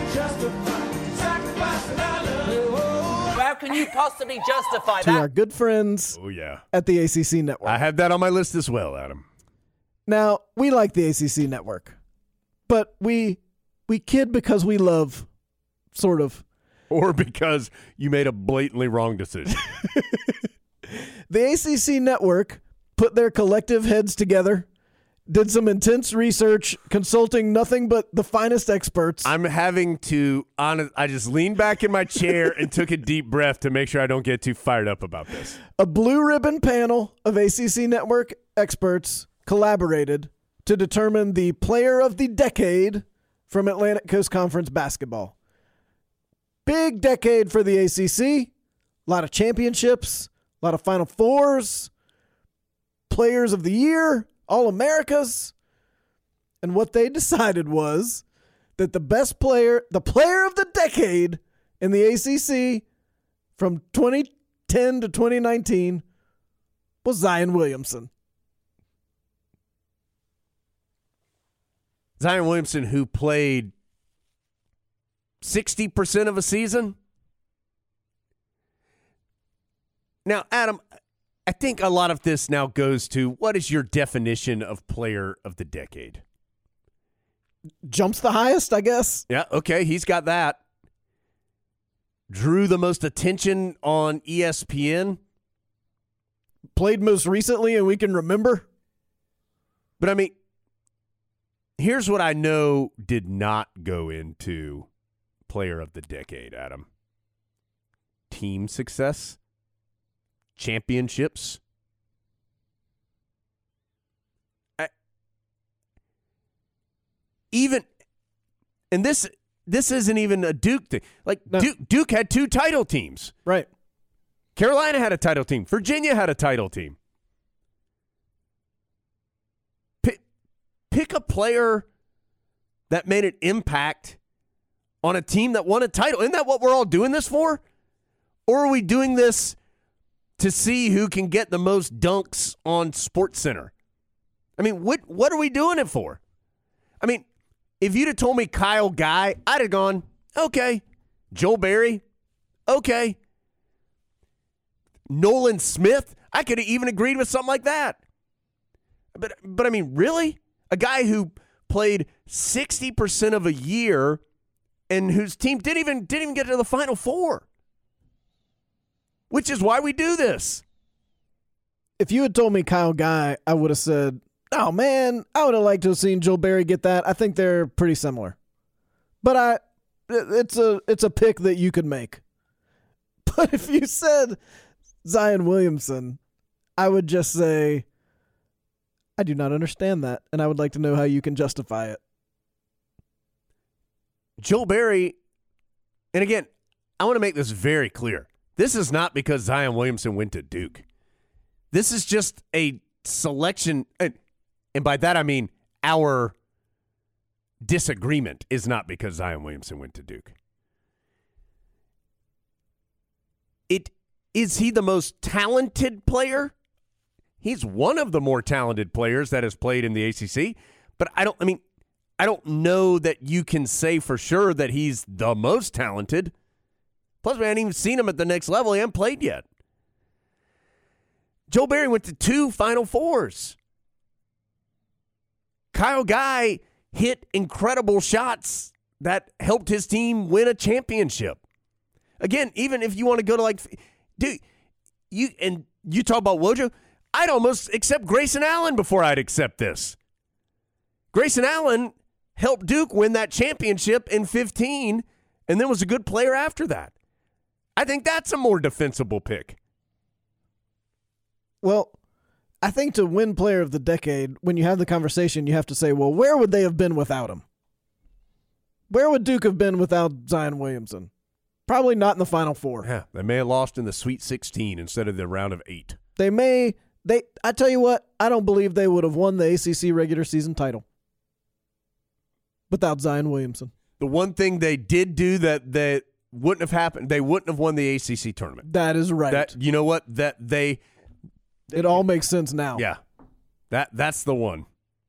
can you possibly justify To that? our good friends Oh, yeah. at the A C C Network. I had that on my list as well, Adam. Now, we like the A C C Network, but we we kid because we love, sort of. Or because you made a blatantly wrong decision. The A C C Network put their collective heads together, did some intense research, consulting nothing but the finest experts. I'm having to, honest, I just leaned back in my chair and took a deep breath to make sure I don't get too fired up about this. A blue ribbon panel of A C C Network experts collaborated to determine the player of the decade from Atlantic Coast Conference basketball. Big decade for the A C C. A lot of championships, a lot of Final Fours, players of the year, All-Americas. And what they decided was that the best player, the player of the decade in the A C C from twenty ten to twenty nineteen was Zion Williamson. Zion Williamson, who played sixty percent of a season. Now, Adam, I think a lot of this now goes to what is your definition of player of the decade? Jumps the highest, I guess. Yeah, okay, he's got that. Drew the most attention on E S P N. Played most recently, and we can remember. But, I mean, here's what I know did not go into player of the decade, Adam. Team success. Championships. I, even, and this this isn't even a Duke thing. Like, No. Duke, Duke had two title teams. Right. Carolina had a title team. Virginia had a title team. Pick, pick a player that made an impact on a team that won a title. Isn't that what we're all doing this for? Or are we doing this to see who can get the most dunks on SportsCenter? I mean, what what are we doing it for? I mean, if you'd have told me Kyle Guy, I'd have gone, okay. Joel Berry, okay. Nolan Smith, I could have even agreed with something like that. But, but I mean, really? A guy who played sixty percent of a year and whose team didn't even didn't even get to the Final Four. Which is why we do this. If you had told me Kyle Guy, I would have said, oh, man, I would have liked to have seen Joel Berry get that. I think they're pretty similar. But I, it's a it's a pick that you could make. But if you said Zion Williamson, I would just say, I do not understand that, and I would like to know how you can justify it. Joel Berry, and again, I want to make this very clear. This is not because Zion Williamson went to Duke. This is just a selection, and, and by that I mean our disagreement is not because Zion Williamson went to Duke. It is he the most talented player? He's one of the more talented players that has played in the A C C, but I don't I mean I don't know that you can say for sure that he's the most talented. Plus, we haven't even seen him at the next level. He hasn't played yet. Joel Berry went to two Final Fours. Kyle Guy hit incredible shots that helped his team win a championship. Again, even if you want to go to like, dude, you and you talk about Wojo, I'd almost accept Grayson Allen before I'd accept this. Grayson Allen helped Duke win that championship in fifteen and then was a good player after that. I think that's a more defensible pick. Well, I think to win player of the decade, when you have the conversation, you have to say, well, where would they have been without him? Where would Duke have been without Zion Williamson? Probably not in the Final Four. Yeah, they may have lost in the Sweet sixteen instead of the round of eight. They may, they. I tell you what, I don't believe they would have won the A C C regular season title without Zion Williamson. The one thing they did do that that wouldn't have happened, they wouldn't have won the A C C tournament. That is right. That you know what? That they It all makes sense now. Yeah. That that's the one.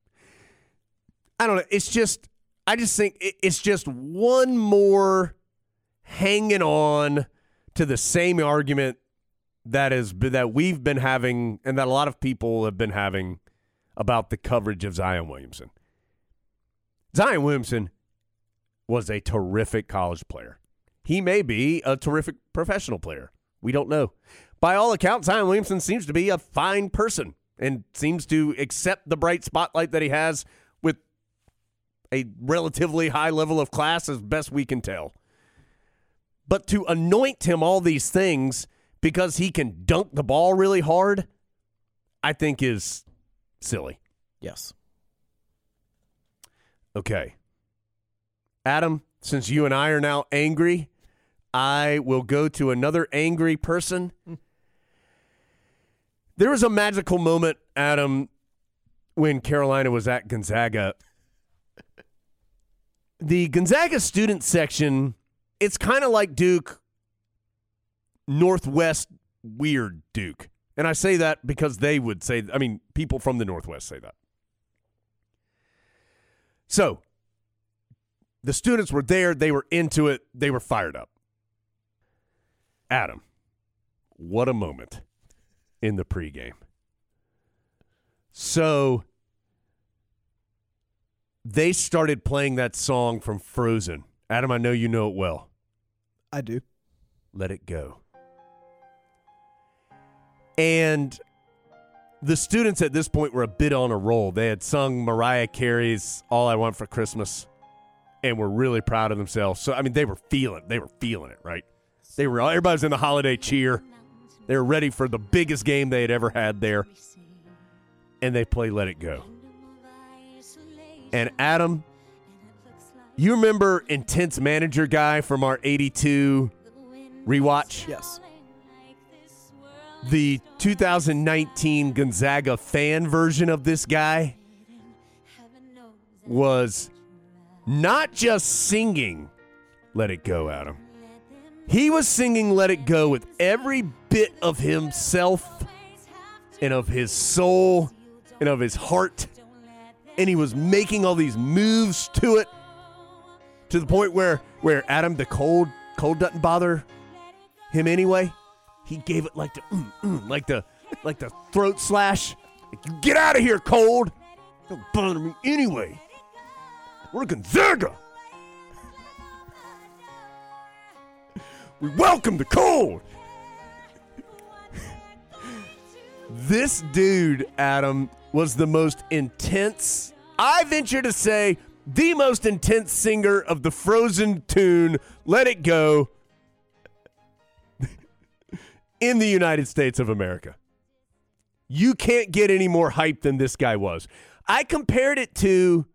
I don't know. It's just I just think it, it's just one more hanging on to the same argument that is that we've been having and that a lot of people have been having about the coverage of Zion Williamson. Zion Williamson was a terrific college player. He may be a terrific professional player. We don't know. By all accounts, Zion Williamson seems to be a fine person and seems to accept the bright spotlight that he has with a relatively high level of class as best we can tell. But to anoint him all these things because he can dunk the ball really hard, I think is silly. Yes. Okay. Adam, since you and I are now angry, I will go to another angry person. There was a magical moment, Adam, when Carolina was at Gonzaga. The Gonzaga student section, it's kind of like Duke, Northwest weird Duke. And I say that because they would say, I mean, people from the Northwest say that. So, The students were there. They were into it. They were fired up. Adam, what a moment in the pregame. So they started playing that song from Frozen. Adam, I know you know it well. I do. Let It Go. And the students at this point were a bit on a roll. They had sung Mariah Carey's All I Want for Christmas and were really proud of themselves. So, I mean, they were feeling, they were feeling it, right? They were, everybody was in the holiday cheer. They were ready for the biggest game they had ever had there. And they play Let It Go. And Adam, you remember Intense Manager Guy from our eighty-two rewatch? Yes. The two thousand nineteen Gonzaga fan version of this guy was not just singing Let It Go, Adam. He was singing Let It Go with every bit of himself and of his soul and of his heart. And he was making all these moves to it to the point where, where Adam, the cold, cold doesn't bother him anyway. He gave it like the, mm, mm, like the, like the throat slash. Like, you get out of here, cold. Don't bother me anyway. We're Gonzaga. We welcome the cold. This dude, Adam, was the most intense, I venture to say, the most intense singer of the Frozen tune, Let It Go, in the United States of America. You can't get any more hype than this guy was. I compared it to,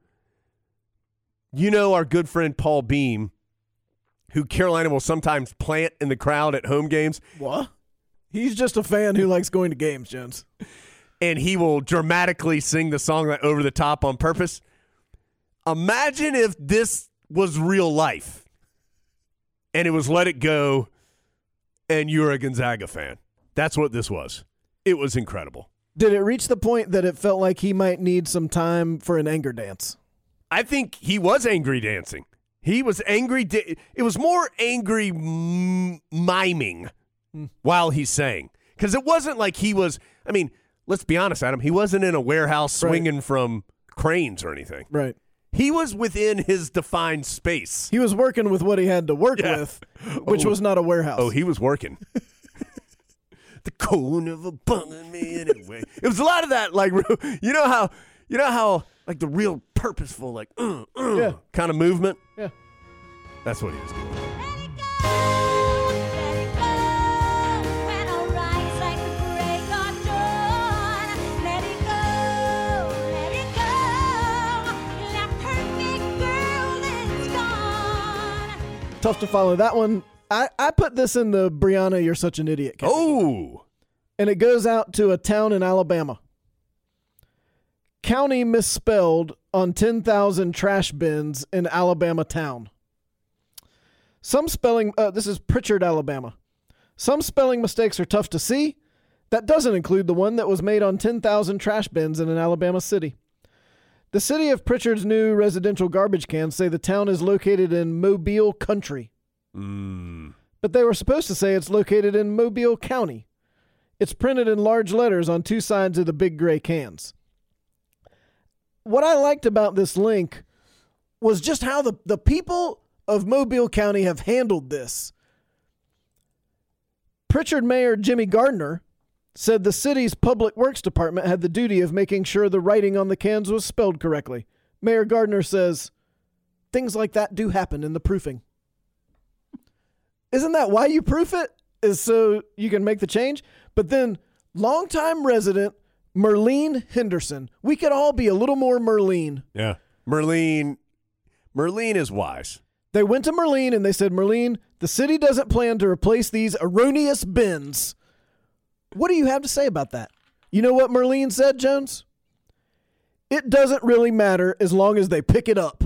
you know, our good friend Paul Beam, who Carolina will sometimes plant in the crowd at home games. What? He's just a fan who likes going to games, Jones. And he will dramatically sing the song over the top on purpose. Imagine if this was real life and it was Let It Go and you're a Gonzaga fan. That's what this was. It was incredible. Did it reach the point that it felt like he might need some time for an anger dance? I think he was angry dancing. He was angry. Da- it was more angry m- miming mm. while he sang. Because it wasn't like he was, I mean, let's be honest, Adam, he wasn't in a warehouse swinging right. from cranes or anything. Right. He was within his defined space. He was working with what he had to work yeah. with, which oh. was not a warehouse. Oh, he was working. The cold never bothered me anyway. It was a lot of that, like, you know how, you know how, like the real purposeful, like, uh, uh, yeah. kind of movement? Yeah. That's what he was doing. Let it go, let it go, and I'll rise like the break of dawn. Let it go, let it go, that perfect girl is gone. Tough to follow that one. I, I put this in the Brianna, you're such an idiot category. Oh! And it goes out to a town in Alabama. County misspelled on ten thousand trash bins in Alabama town. Some spelling, uh, this is Pritchard, Alabama. Some spelling mistakes are tough to see. That doesn't include the one that was made on ten thousand trash bins in an Alabama city. The city of Pritchard's new residential garbage cans say the town is located in Mobile Country. Mm. But they were supposed to say it's located in Mobile County. It's printed in large letters on two sides of the big gray cans. What I liked about this link was just how the, the people of Mobile County have handled this. Pritchard Mayor Jimmy Gardner said the city's public works department had the duty of making sure the writing on the cans was spelled correctly. Mayor Gardner says, things like that do happen in the proofing. Isn't that why you proof it? Is so you can make the change? But then longtime resident Merlene Henderson. We could all be a little more Merlene. Yeah. Merlene. Merlene is wise. They went to Merlene and they said, Merlene, the city doesn't plan to replace these erroneous bins. What do you have to say about that? You know what Merlene said, Jones? It doesn't really matter as long as they pick it up.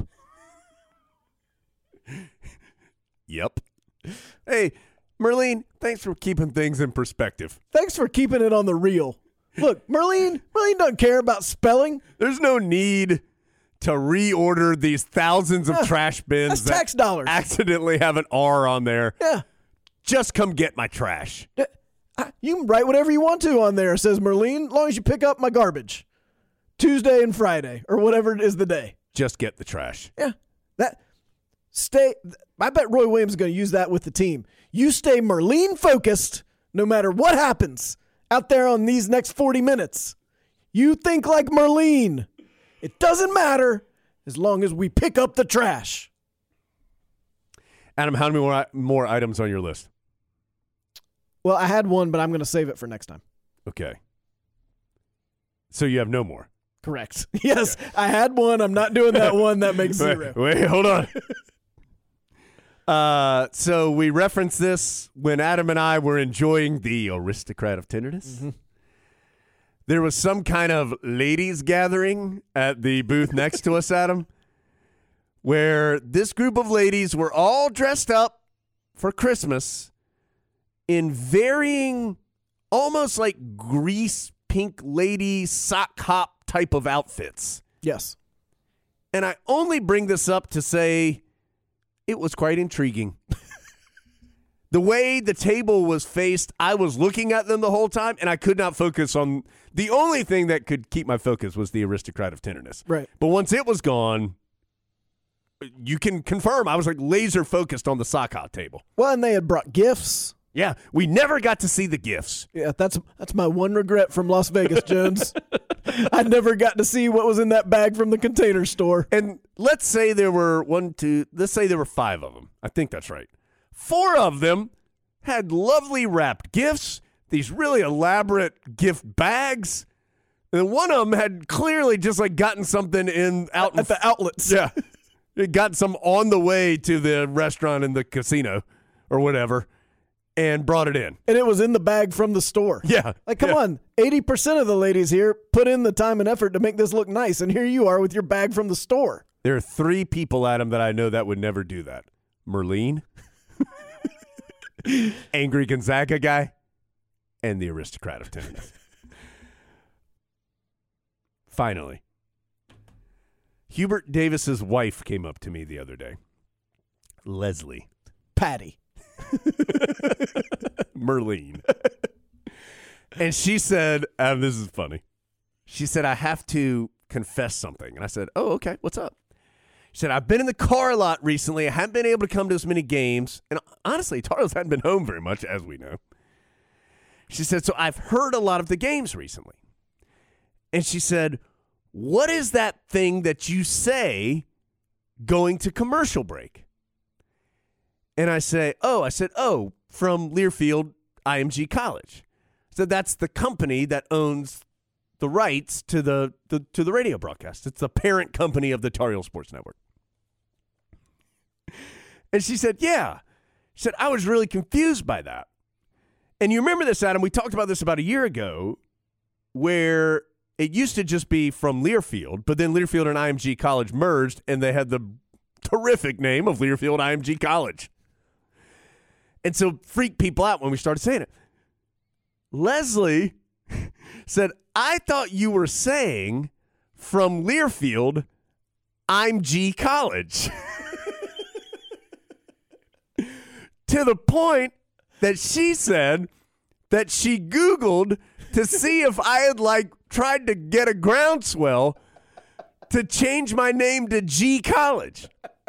Yep. Hey, Merlene, thanks for keeping things in perspective. Thanks for keeping it on the real. Look, Merlene, Merlene doesn't care about spelling. There's no need to reorder these thousands of Yeah, trash bins that's that tax dollars. accidentally have an R on there. Yeah. Just come get my trash. Uh, You can write whatever you want to on there, says Merlene, as long as you pick up my garbage. Tuesday and Friday, or whatever it is the day. Just get the trash. Yeah. That stay I bet Roy Williams is going to use that with the team. You stay Merlene focused no matter what happens out there on these next forty minutes. You think like Merlene. It doesn't matter as long as we pick up the trash. Adam, how many more, more items on your list? Well, I had one, but I'm going to save it for next time. Okay. So you have no more. Correct. Yes, I had one. I'm not doing that one. That makes zero. Wait, wait hold on. uh, so we referenced this when Adam and I were enjoying the aristocrat of tenderness. Mm-hmm. There was some kind of ladies gathering at the booth next to us, Adam, where this group of ladies were all dressed up for Christmas in varying, almost like grease pink lady sock hop type of outfits. Yes. And I only bring this up to say it was quite intriguing. The way the table was faced, I was looking at them the whole time, and I could not focus on – the only thing that could keep my focus was the aristocrat of tenderness. Right. But once it was gone, you can confirm I was like laser focused on the sock hop table. Well, and they had brought gifts. Yeah, we never got to see the gifts. Yeah, that's that's my one regret from Las Vegas, Jones. I never got to see what was in that bag from the Container Store. And let's say there were one, two, let's say there were five of them. I think that's right. Four of them had lovely wrapped gifts, these really elaborate gift bags. And one of them had clearly just like gotten something in out At the outlets. Yeah. It got some on the way to the restaurant in the casino or whatever and brought it in. And it was in the bag from the store. Yeah. Like, come yeah. on. eighty percent of the ladies here put in the time and effort to make this look nice. And here you are with your bag from the store. There are three people, Adam, that I know that would never do that. Merlene, Angry Gonzaga guy, and the aristocrat of tenderness. Finally, Hubert Davis's wife came up to me the other day. Leslie. Patty. Merlene. And she said, um, this is funny. She said, I have to confess something. And I said, oh, okay, what's up? She said, I've been in the car a lot recently. I haven't been able to come to as many games. And honestly, Tar Heels hadn't been home very much, as we know. She said, so I've heard a lot of the games recently. And she said, what is that thing that you say going to commercial break? And I say, oh, I said, oh, from Learfield I M G College. So that's the company that owns the rights to the, the to the radio broadcast. It's the parent company of the Tar Heel Sports Network. And she said, yeah. She said, I was really confused by that. And you remember this, Adam, we talked about this about a year ago, where it used to just be from Learfield, but then Learfield and I M G College merged, and they had the terrific name of Learfield I M G College. And so freaked people out when we started saying it. Leslie said, I thought you were saying from Learfield, I'm G College. To the point that she said that she Googled to see if I had like tried to get a groundswell to change my name to G College.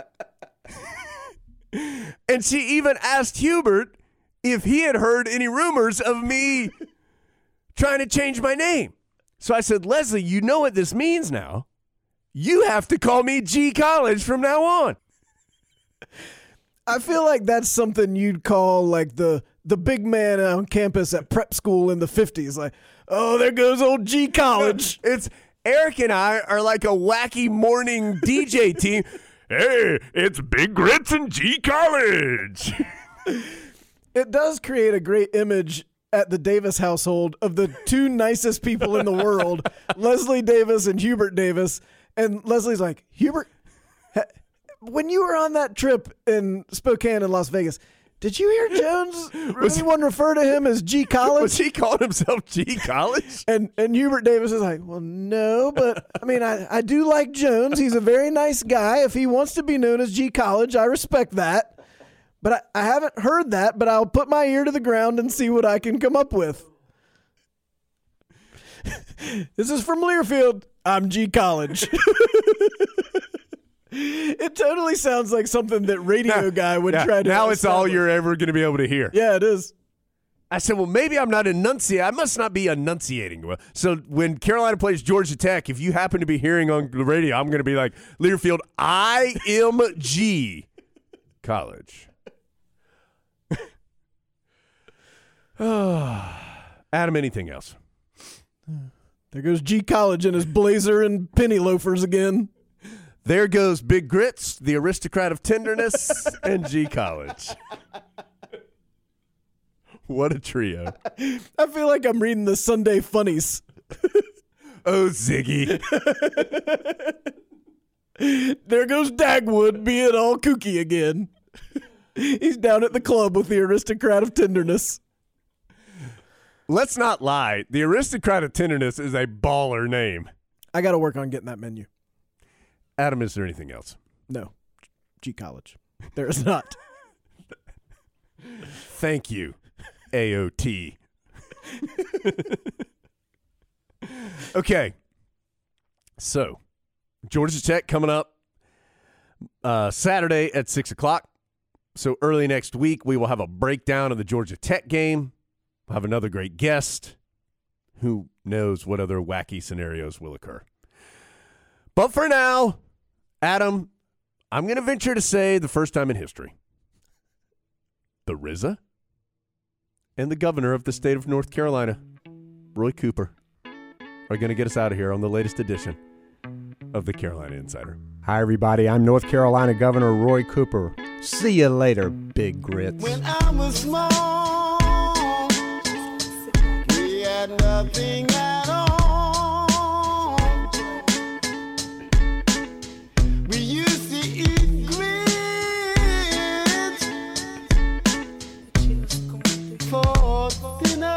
And she even asked Hubert if he had heard any rumors of me trying to change my name. So I said, Leslie, you know what this means now. You have to call me G College from now on. I feel like that's something you'd call like the the big man on campus at prep school in the fifties. Like, oh, there goes old G College. It's Eric and I are like a wacky morning D J team. Hey, it's Big Grits and G College. It does create a great image at the Davis household of the two nicest people in the world, Leslie Davis and Hubert Davis. And Leslie's like, Hubert, when you were on that trip in Spokane and Las Vegas, Did you hear Jones? Anyone refer to him as G College? Was he calling himself G College? And and Hubert Davis is like, well, no, but I mean, I, I do like Jones. He's a very nice guy. If he wants to be known as G College, I respect that. But I, I haven't heard that, but I'll put my ear to the ground and see what I can come up with. This is from Learfield. I'm G College. It totally sounds like something that radio now, guy would now, try to Now it's all establish. you're ever going to be able to hear. Yeah, it is. I said, well, maybe I'm not enunciating. I must not be enunciating. Well, so when Carolina plays Georgia Tech, if you happen to be hearing on the radio, I'm going to be like, Learfield, I M G College. Adam, anything else? There goes G College in his blazer and penny loafers again. There goes Big Grits, the aristocrat of tenderness, and G College. What a trio. I feel like I'm reading the Sunday Funnies. Oh, Ziggy. There goes Dagwood being all kooky again. He's down at the club with the aristocrat of tenderness. Let's not lie. The aristocrat of tenderness is a baller name. I got to work on getting that menu. Adam, is there anything else? No. G College. There is not. Thank you, A O T. Okay. So, Georgia Tech coming up uh, Saturday at six o'clock. So, early next week, we will have a breakdown of the Georgia Tech game. We'll have another great guest. Who knows what other wacky scenarios will occur. But for now, Adam, I'm going to venture to say the first time in history, the R Z A and the governor of the state of North Carolina, Roy Cooper, are going to get us out of here on the latest edition of the Carolina Insider. Hi, everybody. I'm North Carolina Governor Roy Cooper. See you later, Big Grits. When I was small, we had nothing at all. We used to eat grits for dinner.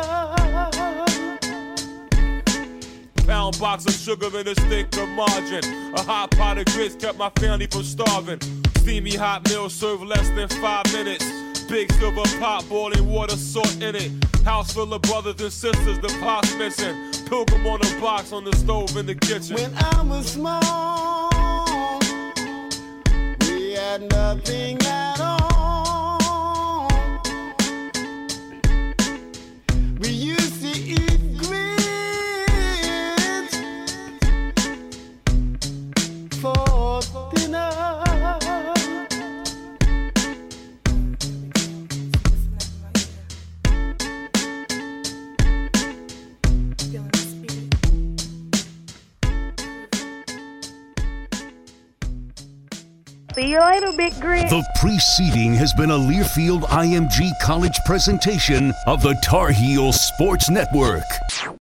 Pound box of sugar and a stick of margarine. A hot pot of grits kept my family from starving. Steamy hot meal served less than five minutes. Big silver pot, boiling water, salt in it. House full of brothers and sisters, the pot's missing. Pilgrim on a box on the stove in the kitchen. When I was small, we had nothing at all. We used to eat grits for dinner. See you later, Big Grit. The preceding has been a Learfield I M G College presentation of the Tar Heel Sports Network.